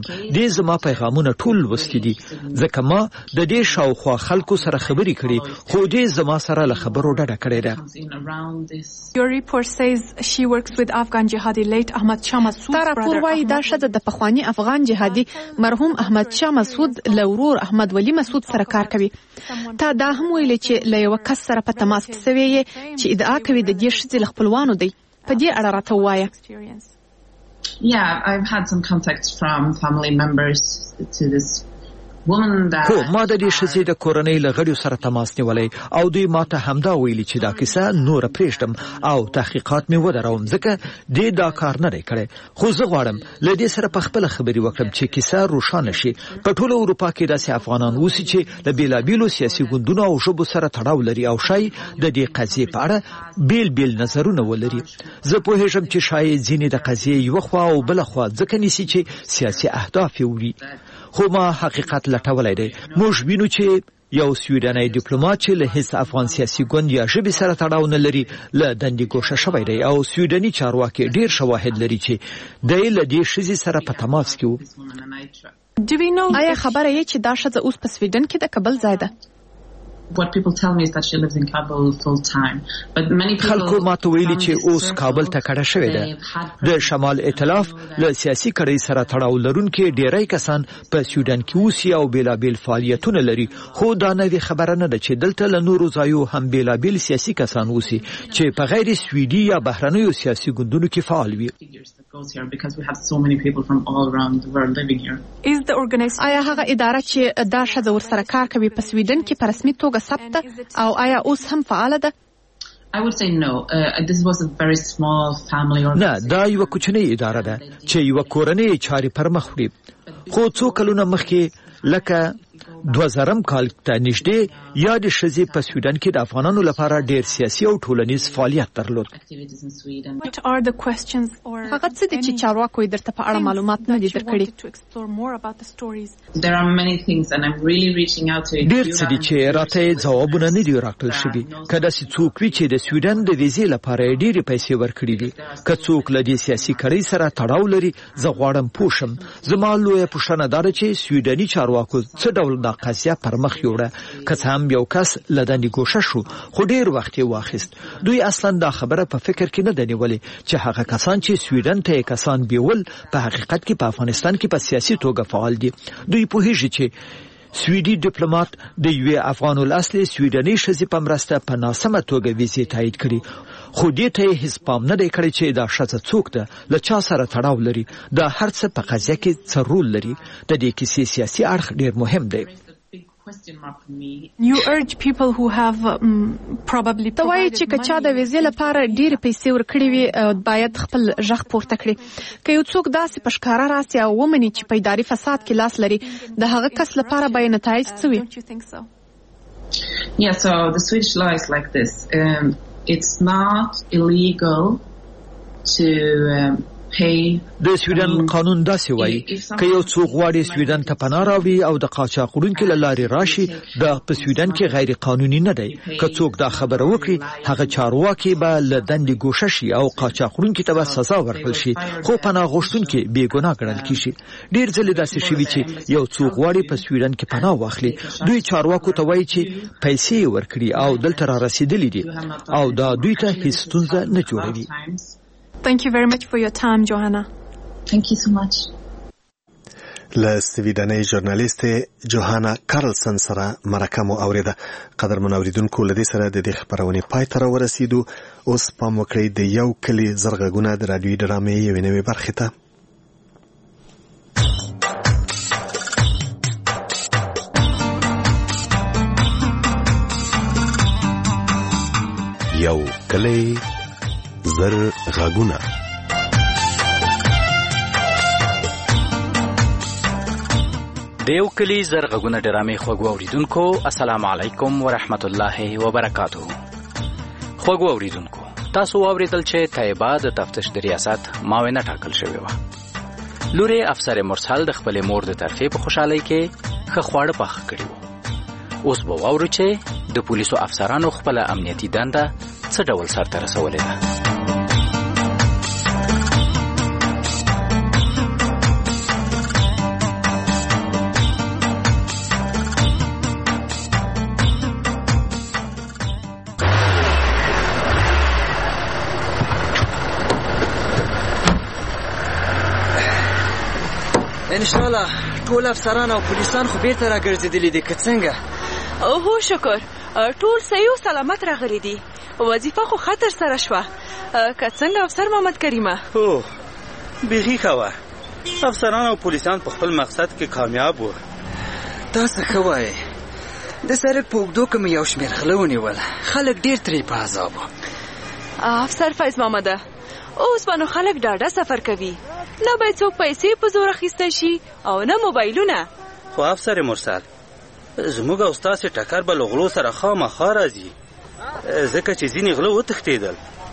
دې زما پیغامونه ټول لوستي دي ځکه ما د دې شاوخوا خلکو سره خبرې کړې خو دې زما سره له خبرو ډډه کړې ده. Your report says she works with Afghan jihadi late Ahmad Shah Massoud. دا راپور وايي دا ښځه د پخوانی افغان جهادي مرحوم احمد شاه مسعود له ورور احمد ولی مسعود سره کار کوي. تا دا هم ویل چې له یو کس سره په تماس کې سوی چې ادعا کوي د دې ښځې له خپلوانو دی. په دې اړه راته ووایه. Yeah, I've had some contacts from family members to this woman that خو ما د دې ښځې د کورنۍ له غړیو سره تماس نیولی او دوی ماته همدا ویلي چې دا کیسه نوره پرېږدم او تحقیقات مې ودروم ځکه دې دا کار نه دی کړی. خو زه غواړم له دې سره په خپله خبرې وکړم چې کیسه روښانه شي. په ټوله اروپا کې داسې افغانان اوسي چې له بېلابېلو سیاسي ګوندونو او ژبو سره تړاو لري او شاید د دې قضیې په اړه بیل بیل نظرونه ولري. زه پوهېږم چې شاید ځینې د قضیې یوه خوا او بله خوا ځکه نیسي چې سیاسي اهداف یې وړي. خو ما حقیقت لټولی دی. موږ وینو چې یو سویډنی ډیپلوماټ چې له هیڅ افغان سیاسي ګوند یا ژبې سره تړاو نه لري له دندې ګوښه شوی دی او سویډني چارواکي ډیر شواهد لري چې دی له دې ښځې سره په تماس کې و. آیا خبره یې چې دا ښځه اوس په سویډن کې د کابل ځای ده؟ What people tell me is that she lives in Kabul full time. But many people خلکو ماته ویلي چې اوس کابل ته کډه شوې ده. د شمال ائتلاف له سیاسي کړۍ سره تړاو لرونکي ډیری کسان په سویډن کې اوسي او بیلابیل فعالیتونه لري. خو دا نوې خبره نه ده چې دلته له نورو ځایو هم بیلابیل سیاسي کسان اوسي چې په غیر سویډي یا بهرنیو سیاسي ګوندونو کې فعال وي. آیا هغه اداره چې دا ښځه ورسره کار کوي په سویډن کې په رسمي توګه ثبت ده او آیا اوس هم فعاله ده؟ I would say no. This was a very small family organization. نه دا یو کوچنی اداره ده چې یو کورنۍ چاري پر مخ وړي. خو څو کلونه مخکې لکه 2000 کال ته نږدې یاد ښځې په سویډن کې د افغانانو لپاره ډیر سیاسي او ټولنیز فعالیت درلود. هغه څه دي چې چارواکو درته په اړه معلومات نه دي درکړي؟ There are many things and I'm really reaching out to ډیر څه دي چې راته ځوابونه نه دي راکړل شوي. که داسې څوک وي چې د سویډن د ویزې لپاره ډېرې پیسې ورکړي دي، که څوک له دې سیاسي کړۍ سره تړاو لري، زه غواړم پوه شم. زما لویه پوښتنه دا ده چې سویډني چارواکو څه ډول دا قضیه پر مخ یوړه. که څه هم یو کس له دندې ګوښه شو خو ډېر وخت یې واخیست. دوی اصلا دا خبره په فکر کې نه ده نیولې چې هغه کسان چې سویډن ته کسان بیول په حقیقت کې په افغانستان کې په سیاسي توګه فعال دي. دوی پوهیږي چې سویډي ډیپلوماټ د یوې افغان الاصل سویډني ښځې په مرسته په ناسمه توګه ویزې تایید کړي. خو دې ته یې هیڅ پام نه دی کړی چې دا ښځه څوک ده، له چا سره تړاو لري. دا هر څه په قضیه کې څه رول لري. د دې کیسې سیاسي اړخ ډېر مهم دی. You urge people who have probably ته وایي چې که چا د ویزې لپاره ډېرې پیسې ورکړې وي باید خپل غږ پورته کړي. که یو څوک داسې په ښکاره راسي او ومني چې په اداري فساد کې لاس لري، د هغه کس لپاره به یې نتایج څه وي؟ Yeah, so the Swedish law is like this. It's not illegal to د سویډن قانون داسې وایي که یو څوک غواړي سویډن ته پناه راوړي او د قاچاق وړونکي له لارې راشي، دا په سویډن کې غیر قانوني نه دی. که څوک دا خبره وکړي هغه چارواکي به له دندې ګوښه شي او قاچاق وړونکي ته به سزا ورکړل شي، خو پناه غوښتونکي بې ګناه ګڼل کیږي. ډېر ځلې داسې شوي چې یو څوک غواړي په سویډن کې پناه واخلي، دوی چارواکو ته وایي چې پیسې یې ورکړي او دلته را رسېدلي دي او دا دوی ته هیڅ ستونزه نه جوړوي. Thank you very much for your time, Johanna. Thank you so much. له سویډنۍ ژورنالیست جوهانا کارلسن سره مرکه مو اوریده. قدرمن اوریدونکو، له دې سره د دې خبرونې پای ته راورسېدو. اوس پام وکړئ د یو کلي زرغږونه د راډیوي ډرامې یوې نوې برخې ته. یو کلی زر غږونه. د یو کلی زر غږونه ډرامې خوږو اوریدونکو، السلام علیکم ورحمت الله وبرکاتو. خوږو اوریدونکو، تاسو واوریدل چې طیبه د تفتیش د ریاست معاونه ټاکل شوې وه. لور یې افسر مرسل د خپلې مور د طرفې په خوشحالۍ کې ښه خواړه پاخه کړي وو. اوس به واورو چې د پولیسو افسرانو خپله امنیتي دنده څه ډول سرته رسولې ده. ان شاء الله ټول افسران او پولیسان خو بیرته راګرځېدلي دي که څنګه؟ اوه شکر، ټول صحیح او سلامت راغلي دي. وظیفه خو خطر سره شوه. که څنګه افسر محمد کریمه؟ هو بیخي ښه وه. افسران او پولیسان په خپل مقصد کې کامیاب وو. تاسو ښه وایئ. د سړک په اوږدو کې مې یو شمېر غله ونیول. خلک ډېر ترې په عذاب وو. افسر فیض محمده، اوس به نو خلک ډاډه سفر کوي. نه باید څوک پیسې په زور اخیستی شي او نه موبایلونه. خو افسر مرسل، زموږ او ستاسې ټکر به له غلو سره خامخا راځي، ځکه چې ځینې غله وتښتېدل.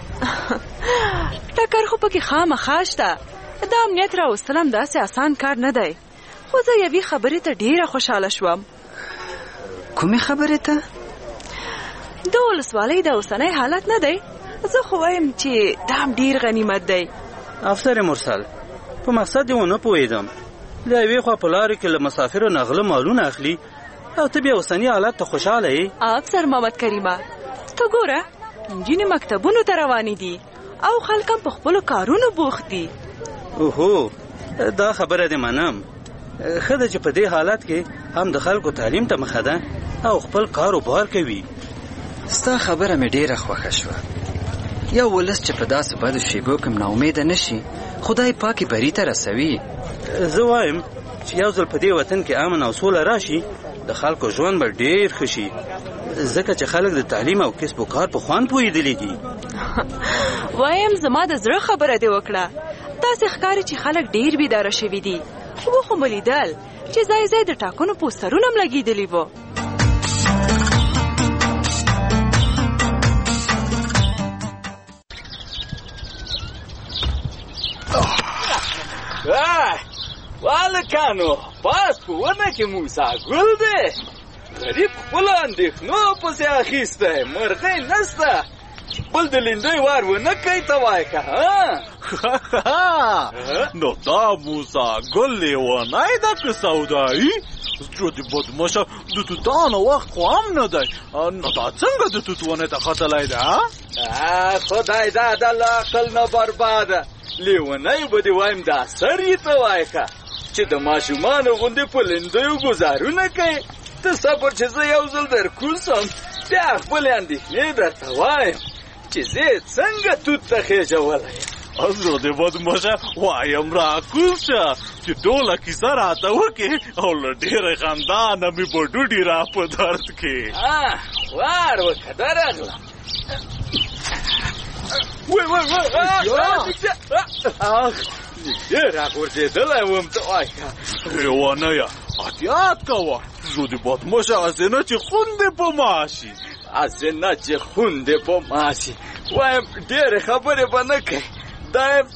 ټکر خو پکې خامخا شته. د امنیت راوستل هم داسې آسان کار نه دی. خو زه یوې خبرې ته ډېره خوشحاله شوم. کومې خبرې ته؟ د ولسوالۍ د اوسنی حالت نه دی. زه خو وایم چې دا هم ډېر غنیمت دی. افسر مرسل، په مقصد یې ونه پوهېدم. د یوې خوا په لارې کې له مسافرو نه غله مالونه اخلي او ته بیا اوسني حالت ته خوشحاله یې. افسر محمد کریمه، ته ګوره، نجونې مکتبونو ته روانې دي او خلک هم په خپلو کارونو بوخت دي. اوهو، دا خبره دې منم. ښه ده چې په دې حالت کې هم د خلکو تعلیم ته مخه ده او خپل کاروبار کوي. ستا خبره مې ډېره خوښه شوه. یو ولس چې په داسې بدو شېبو کې ناامیده نه شي، خدای پاک یې بري ته رسوي. زه وایم چې یو ځل په دې وطن کې امن او سوله راشي، د خلکو ژوند به ډېر ښه شي، ځکه چې خلک د تعلیم او کسب و کار په خوند پوهېدلي دي. وایم زما د زړه خبره دې وکړه. داسې ښکاري چې خلک ډېر بیداره شوي دي. خو مو لیدل چې ځای ځای د ټاکنو پوسټرونه هم لګېدلي وو. والکانو پاس په ونه کې موسی ګل دی. غریب خپلو اندېښنو پسې اخیستی، مرغۍ نسته، بل د لیندۍ وار ونه کوي. ته وایې که نو دا موسی ګل لیونی ده که سودایي؟ زړه د بدمشه د توتانو وخت خو هم نه دی. نو دا څنګه د توت ونې ته ختلی ده؟ خدای دا د عقل نه برباده. لیونی به دې وایم دا سر یې ته وایې که چې د ماشومانو غوندې په لیندیو ګزارونه کوي. ته صبر چې زه یو ځل در کوزم، بیا خپلې اندېښنې درته وایم چې زه څنګه توت ته خېژولی یم. زړه دې بدمشه وایم راکوز شه چې ټوله کیسه راته وکړې او له ډېرې خندا نه مې په ډوډي را په درد کې. وار وکړه درغلم. نږدې راغورځېدلی وم. ته وایه لیونیه احتیاط کوه. زړه دې بدمشه هسې نه چې خون دې په ما شي. هسې نه چې خون دې په ما شي. وایم ډېرې خبرې به نه کوې. دا یم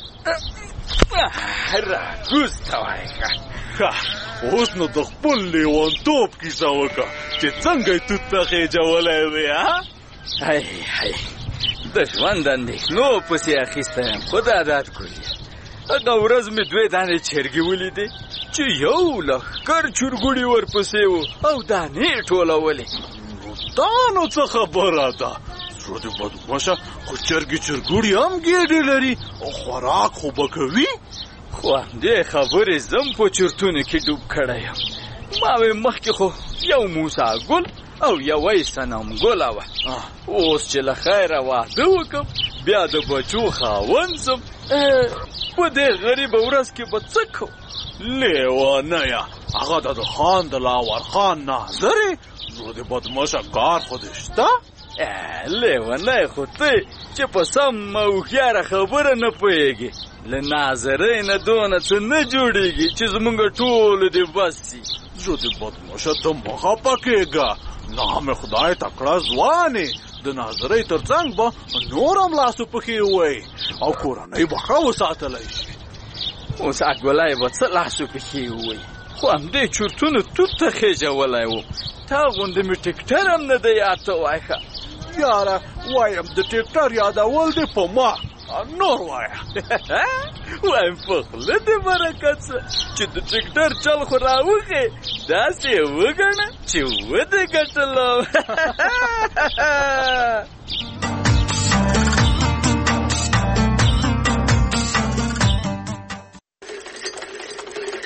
راکوز ته وایه. اوس نو د خپل لیونتوب کیسه وکړه چې څنګه یې توت ته خېجولی وې. هی د ژوند اندېښنو پسې اخیستی یم. خدا داد کړي. هغه ورځ مې 2 دانې چرګې ولیدې چې یو لښکر چرګوړي ورپسې وو او دانې ټولولې. دا نو څه خبره ده؟ زړه دې بدمشه، خو چرګې چرګوړي هم ګېډې لري او خوراک خو به کوي. خو همدې خبرې زم په چرتونو کې ډوب کړی یم. ما وې مخکې خو یو موسی ګل او یوه یې صنم ګله وه. اوس چې له خیره واده وکړم، بیا د بچو خاوند سم، په دې غریبه ورځ کې به څه کوم؟ لیونیه، هغه د خان د لاور خان ناظرې. زړه دې بدمشه کار خو دې شته؟ لیونی خو ته چې په سم هوښیاره خبره نه پوهېږې. له ناظرۍ نه دونه څه نه جوړېږي چې زمونږ ټولو دې بس سي. زړه دې بدمشه ته مه خفه کېږه. نام خدای تکړه ځوانې، د ناظرۍ تر څنګ به نور هم لاسو پښې ووایي او کورنۍ به ښه وساتلی شي. موسی ګلی به څه لاسو پښې ووایي، خو همدې چورتونو توت ته خېژولی و. تا غوندې مې ټکټر هم نه دی یاد. ته وایه یاره، وایم د ټکټر یادول دې په ما. نور وایه. وایم په خوله دې برکت څه چې د ټکټر چل خو راوښې، داسې یې وګڼه چې ودې ګټلو.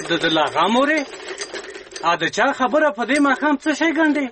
د لاغا مورې د چا خبره په دې ماښام څه شی ګڼډې؟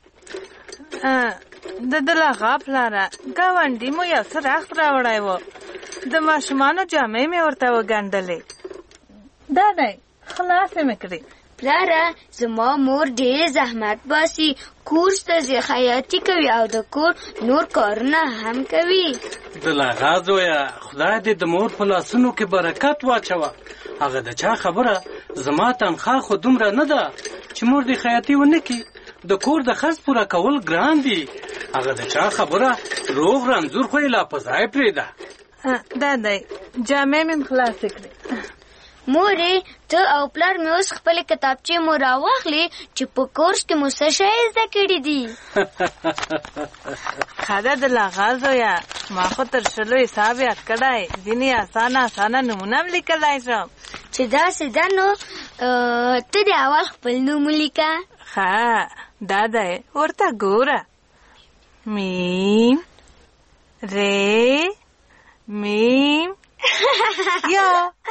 د لاغا پلاره ګاونډي مو یو څه رخت راوړی و، د ماشومانو جامې مې ورته وګنډلې. دا دی خلاصې مې کړې. پلاره زما مور ډېر زحمت باسي، کورس ته ځي، خیاطي کوي او د کور نور کارونه هم کوي. د لاغا زویه خدای دې د مور په لاسونو کې برکت واچوه. هغه د چا خبره زما تنخواه خو دومره نه ده چې مور دې خیاطي ونه کړي. د کور د خرڅ پوره کول ګران دي. هغه د چا خبره روغ رنځور خو یې لا په ځای پرېږده. دا دی جامې مې خلاصې کړې. مورې ته او پلار مې اوس خپلې کتابچې مو راواخلې چې په کورس کې مو څه شی زده کړي دي. ښه ده د لاغا زویه، ما خو تر 20 حساب یاد کړی، ځینې اسانه نومونه هم لیکلی شم. چې داسې ده نو ته د اول خپل نوم ولیکه. ښه دا دی ورته ګوره. میم ری میم یا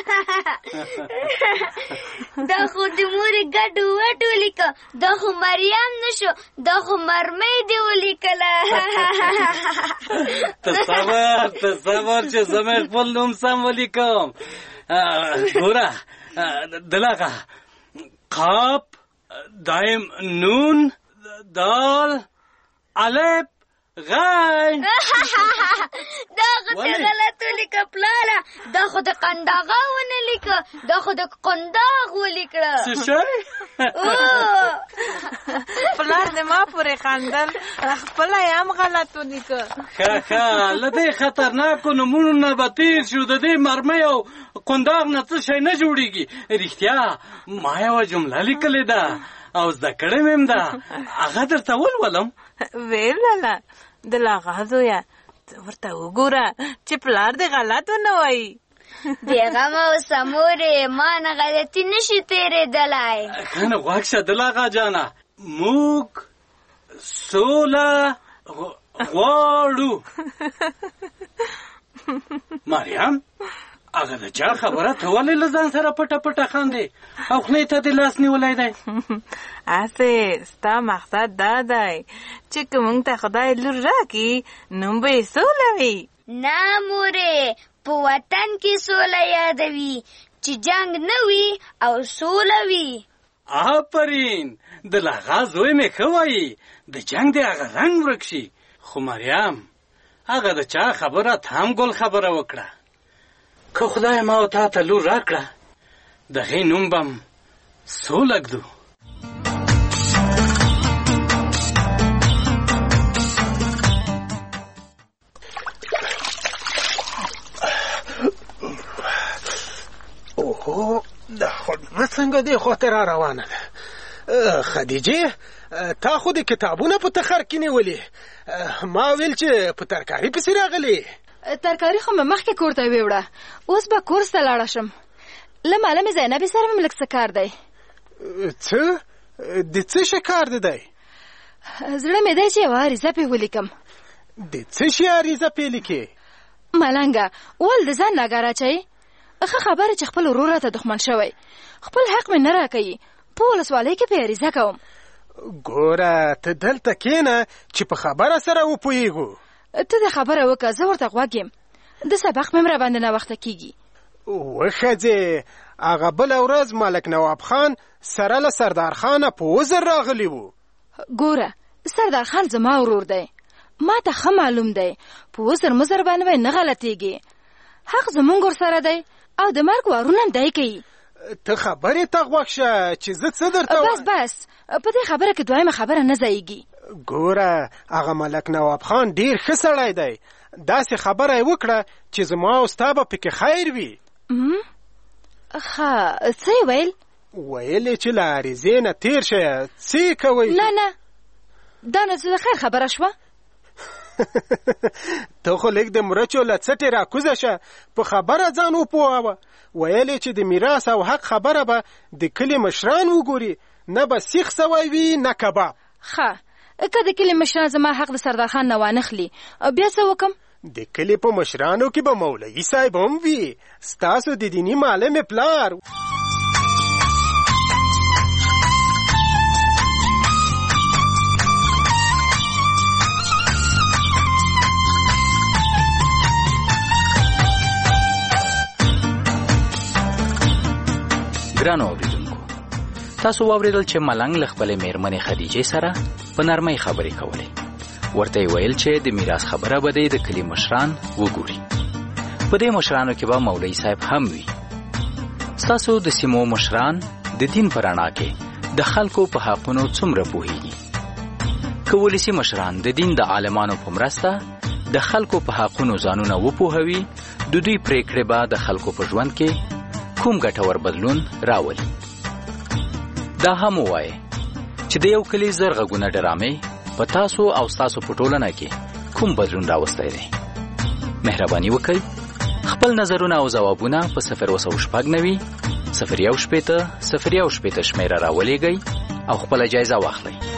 دا خو د مورې ګډ وډ ولیکه. دا خو مریم نشو، دا خو مرمۍ دې ولیکله. ته صبر چې زه مې خپل نوم سم ولیکم. ګوره دلغه قاف دایم نون دال الف غین. دا خو ته غلط ولیکه پلاره، دا خو د قنداغه ونه لیکه، دا خو د قنداغ ولیکه. څه شی؟ پلار دې ما پورې خندل، خپله یې هم غلط ولیکه. ښه له دې خطرناکو نومونو نه به تېر شو. د دې مرمۍ او قنداغ نه څه شی نه جوړېږي. رښتیا ما یوه جمله لیکلې ده او زده کړې مې هم ده. هغه درته ولولم؟ ویلله د لاغا زویه ورته وګوره چې پلار دې غلط ونه وایي. بېغمه اوسه مورې، ما نه غلطي نشي تېرېدلی. ښه نو غوږ شه د لاغا جانه. موږ سوله غواړو. مریم هغه د چا خبره ته ولې له ځان سره پټه پټه خاندې او خولې ته دې لاس نیولی دی؟ هسې ستا مقصد دا دی چې که موږ ته خدای لور راکړي نوم به یې سوله وي. نه مورې، په وطن کې سوله یادوي چې جنګ نه وي او سوله وي. آفرین، د لاغا زوی مې ښه وایي د جنګ دې هغه رنګ ورک شي. خو مریم هغه د چا خبره ته هم ګل خبره وکړه. که خدای ما او تا ته لور راکړه د هغې نوم به م سوله ږدو. اوهو دا خدمه څنګه دې خواته را روانه ده؟ خدیجې تا خو د کتابونه په تخر کې نیولې، ما ویل چې په ترکاري پسې راغلې. ترکاري خو مې مخکې کور ته ویوړه، اوس به کورس ته لاړه شم. له معلمې زینبې سره مې لږ څه کار دی. څه؟ د څه شی کار دی؟ زړه مې دی چې یوه عریضه پې ولیکم. د څه شي عریضه پې لیکې؟ ملنګه ول د ځان نګار اچوي. ښه خبره چې خپل ورور راته دښمن شوی، خپل حق مې نه راکوي، په ولسوالۍ کې پې عریضه کوم. ګوره ته دلته کښېنه چې په خبره سره وپوهېږو. ته د خبره وکړه، زه ورته غوږ یم. د سبق مې هم راباندې ناوخته کېږي. وښځې هغه بله ورځ ملک نواب خان سره له سردار خانه په وزر راغلی وو. ګوره سردار خان زما ورور دی، ما ته ښه معلوم دی په وزر مزر باندې به نه غلطېږي. حق زمونږ ورسره دی او د مرګ وارونه هم دی کوي. ته خبرې ته غوږ شه چې زه څه درته بس په دې خبره کې دویمه خبره نه ځایږي. ګوره هغه ملک نواب خان ډېر ښه سړی دی، داسې خبره یې وکړه چې زما او ستا به پکې خیر وي. ښه څه یې ویل؟ ویل یې چې له عریضې نه تېر شه. څه یې کوئ؟ نه دا نو څه د خیر خبره شوه. ته خو لږ د مرچو له څټې راکوزه شه، په خبره ځان وپوهوه. ویل یې چې د میراث او حق خبره به د کلي مشران وګوري، نه به سیخ سوی وي نه کباب. ښه که د کلي مشران زما حق د سردار خان نه وانخلي بیا څه وکم؟ د کلي په مشرانو کې به مولوي صاحب هم وي، ستاسو د دیني معلم پلار. ګرانو اوریدونکو، تاسو واوریدل چې ملنګ له خپلې میرمنې خدیجې سره په نرمۍ خبرې کولې. ورته یې ویل چې د میراث خبره به د کلي مشران وګوري. په دې مشرانو کې به مولوي صاحب هم وي. ستاسو د سیمو مشران د دین په رڼا کې د خلکو په حقونو څومره پوهیږي؟ که ولسي مشران د دین د عالمانو په مرسته د خلکو په حقونو ځانونه وپوهوي، د دوی پریکړې به د خلکو په ژوند کې کوم ګټور بدلون راولي. دا هم ووایي چې د یو کلي زر غږونه ډرامې په تاسو او ستاسو په ټولنه کې کوم بدلون راوستی دی. مهرباني وکړئ خپل نظرونه او ځوابونه په 019 01 016 016 شمیره راولېږئ او خپله جایزه واخلئ.